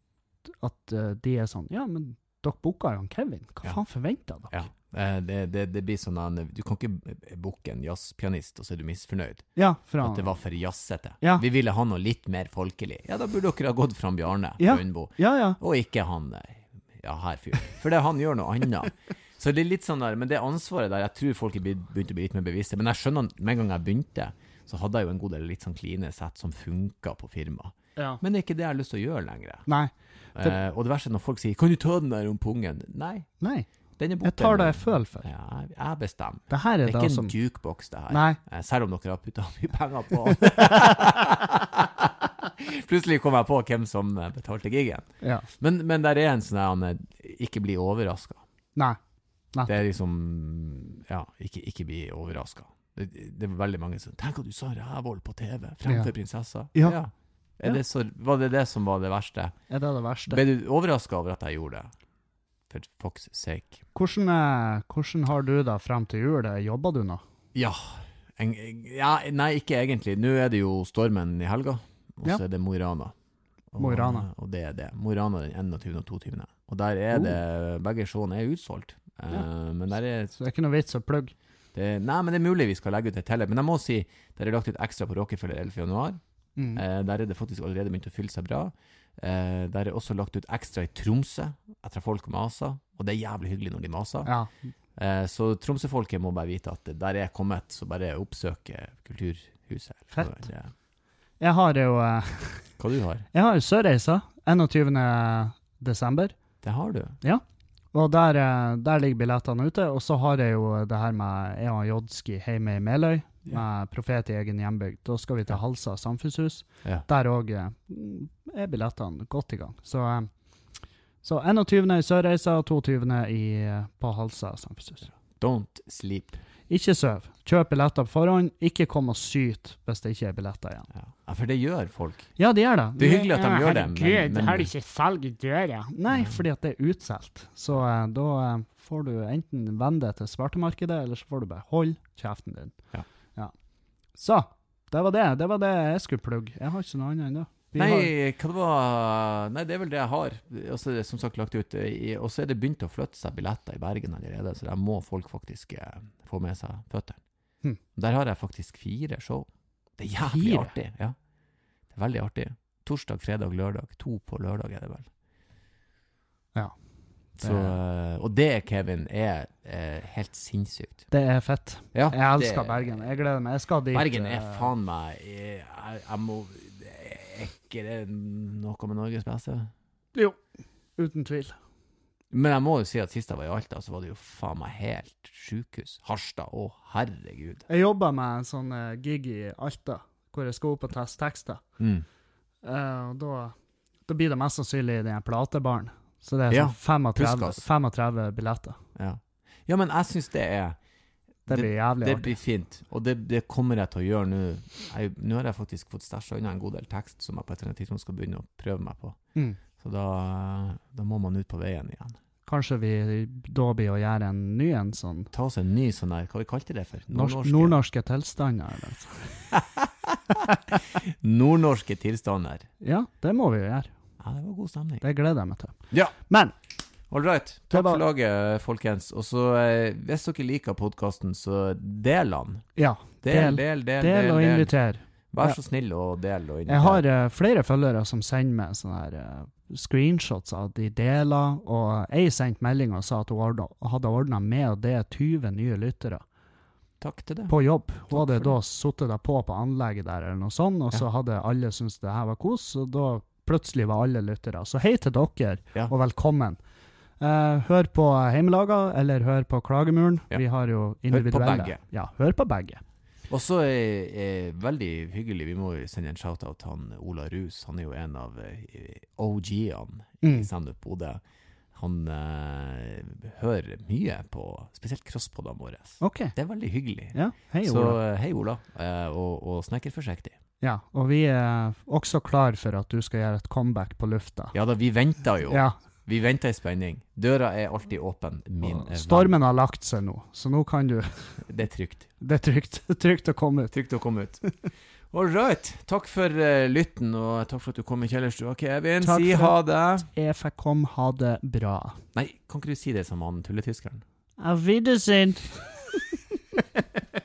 at eh, de er sånn, ja, men dere boka jo han Kevin. Hva Ja. faen forventer dere? Ja. Eh, Det, det, det blir sånn at du kan ikke booke en jazzpianist, og så er du misfornøyd. Ja, for At det han, var for jazzete. Ja. Vi ville ha noe litt mer folkelig. Ja, da burde dere ha gått fram Bjarne Ja. Brøndbo, ja, ja. og ikke han, eh, ja, her fyr. For det, han gjør noe annet. Så det er litt sånn der, men det ansvaret der, jeg tror folk er blitt- begynt å bli litt mer bevisste. Men jeg skjønner, med en gang jeg begynte, så hadde jeg jo en god del litt sånn kline sett som funket på firma. ja. Men det er ikke det jeg har lyst til å gjøre lenger. Nei, For- Eh, og det verste er når folk sier, kan du ta den der om pungen? Nei, nei. den er borte. Jeg tar det nå. jeg føler for. Ja, jeg- jeg bestemmer. Det her Det er er det ikke som... en jukebox det her. Nei. Eh, Selv om dere har puttet mye penger på Plutselig kom jeg på hvem som eh, betalte giggen. Ja. Men, men der er en sånn her, han, eh, ikke bli overrasket. Nei. Det er liksom, ja, ikke, ikke bli overrasket. Det, det er veldig mange som, tenk at du sa rævål på T V, fremfor Ja. prinsessa. Ja. Er Ja. det så, var det det som var det verste? Er det det verste? Ble du overrasket over at jeg gjorde det? For fuck's sake. Hvordan, eh, hvordan har du da frem til jul? Jobber du nå? Ja, en, ja, nei, ikke egentlig. Nå er det jo Stormen i helga, og Ja. så er det Mo i Rana. Og, Mo i Rana. Og det er det. Mo i Rana den enogtyvende og toogtyvende. Og der er Oh. det, begge showene er utsolgt. Eh, Ja. Men der er, Så det er ikke noe vits å plugge. det, nei, men det er mulig vi skal legge ut et tillegg. Men jeg må si, der er lagt ut ekstra på Rockefeller elleve januar. Mm. Eh, der er det faktisk allerede begynt å fylle seg bra. Eh, der er også lagt ut ekstra i Tromsø, etter folk maser, og det er jævlig hyggelig når de maser. Ja. Eh, så Tromsø-folket må bare vite at der er kommet, så bare oppsøke Kulturhuset. Fett. Så det- Jeg har jo eh, Hva du har? Jeg har jo Sørreisa, enogtyvende desember. Det har du. Og der, eh, der ligger billettene ute. Og så har jeg jo det her med Evan Jodski hjemme i Meløy, med Profet i egen hjembygd. Da skal vi til Halsa samfunnshus. Ja. Der også eh, er billettene godt i gang. Så, eh, så enogtyvende i Sørreisa og toogtyvende i, eh, på Halsa samfunnshus. Don't sleep. Ikke søv. Kjøp billetter på forhånd. Ikke kom og syt hvis det ikke er billetter igjen. Ja. ja, for det gjør folk. Ja, de gjør det. Det er hyggelig at de gjør det, Herregud, men, men har de ikke salg i døra? Nei, fordi at det er utsolgt. Så eh, da eh, får du enten vende deg til svartemarkedet, eller så får du bare holde kjeften din. Ja. Ja. Så, det var det. Det var det jeg skulle plugge. Jeg har ikke noe annet ennå. Vi Nei, har- hva det var Nei, det er vel det jeg har. Og så er det som sagt lagt ut i- Og så er det begynt å flytte seg billetter i Bergen allerede, så der må folk faktisk eh, få med seg føttene. Hm. Der har jeg faktisk fire show. Det er jævlig Fire? artig. Ja. Det er veldig artig. Torsdag, fredag, lørdag. To på lørdag er det vel. Ja. Så, eh, og det, Kevin, er eh, helt sinnssykt. Det er fett. Ja, Jeg elsker det- Bergen. Jeg gleder meg. Jeg skal dit. Bergen er eh, faen meg Jeg, jeg må Er ikke det noe med Norges beste? Jo, uten tvil. Men jeg må jo si at sist jeg var i Alta, så var det jo faen meg helt sjukehus. Harstad, å herregud. Jeg jobber med en sånn eh, gig i Alta, hvor jeg skal opp og teste tekster. Mm. Eh, og da, da blir det mest sannsynlig den her platebaren. Så det er Ja, sånn femogtretti, Puskas. femogtretti billetter. Ja. ja, men jeg synes det er Det blir jævlig Det artig. blir fint, og det, det kommer jeg til å gjøre nå. Jeg- Nå har jeg faktisk fått stæsja unna en god del tekst som jeg på et eller annet tidspunkt skal begynne å prøve meg på. Mm. Så da, da må man ut på veien igjen. Kanskje vi da blir å gjøre en ny en sånn Ta oss en ny sånn her, hva vi kalte det for? norsk, nordnorske tilstander. Eller så. Nordnorske tilstander. Ja, det må vi jo gjøre. Ja, det var god stemning. Det gleder jeg meg til. Ja. Men All right. Det Takk var- for laget, folkens. Og så, eh, hvis dere liker podcasten, så del den. ja, Del, Del- del, del, del del. og del. inviter. Vær Ja. så snill og del og inviter. Jeg har eh, flere følgere som sender meg sånne her eh, screenshots av de deler, og jeg sendte melding og sa at hun ordna, hadde ordna med og det tyve nye lyttere Takk til det. på jobb. Hun Takk hadde for da suttet der på på anlegget der eller noe sånt, og Ja. så hadde alle syntes det her var kos, og da plutselig var alle lyttere. Så hei til dere, Ja. og velkommen. Eh, hør på Heimelaga, eller hør på Klagemuren. Ja. Vi har jo individuelle. begge. Ja, hør på begge. Og så er, er veldig hyggelig, vi må jo sende en shout-out til han Ola Rus. Han er jo en av eh, O G-ene i Mm. Stand-up Bodø. Han eh, hører mye på, spesielt crosspodene våre. Ok, Det er veldig hyggelig. ja, hei så Ola. eh, hei Ola, eh, og, og snekk forsiktig. Ja, og vi er også klar for at du skal gjøre et comeback på lufta. Ja da, vi venter jo. Ja, Vi venter i spenning. Døra er alltid åpen, min og eh, stormen har lagt seg nå, så nå kan du, venn. Det er trygt. det er trygt, trygt å komme ut. Trygt å komme ut. All right. Takk for uh, lytten, og takk for at du kom i kjellerstua. Kevin, Takk si for ha det. Jeg fikk kom, ha det bra. Nei, kan ikke du si det som han tulletyskeren? Auf Wiedersehen.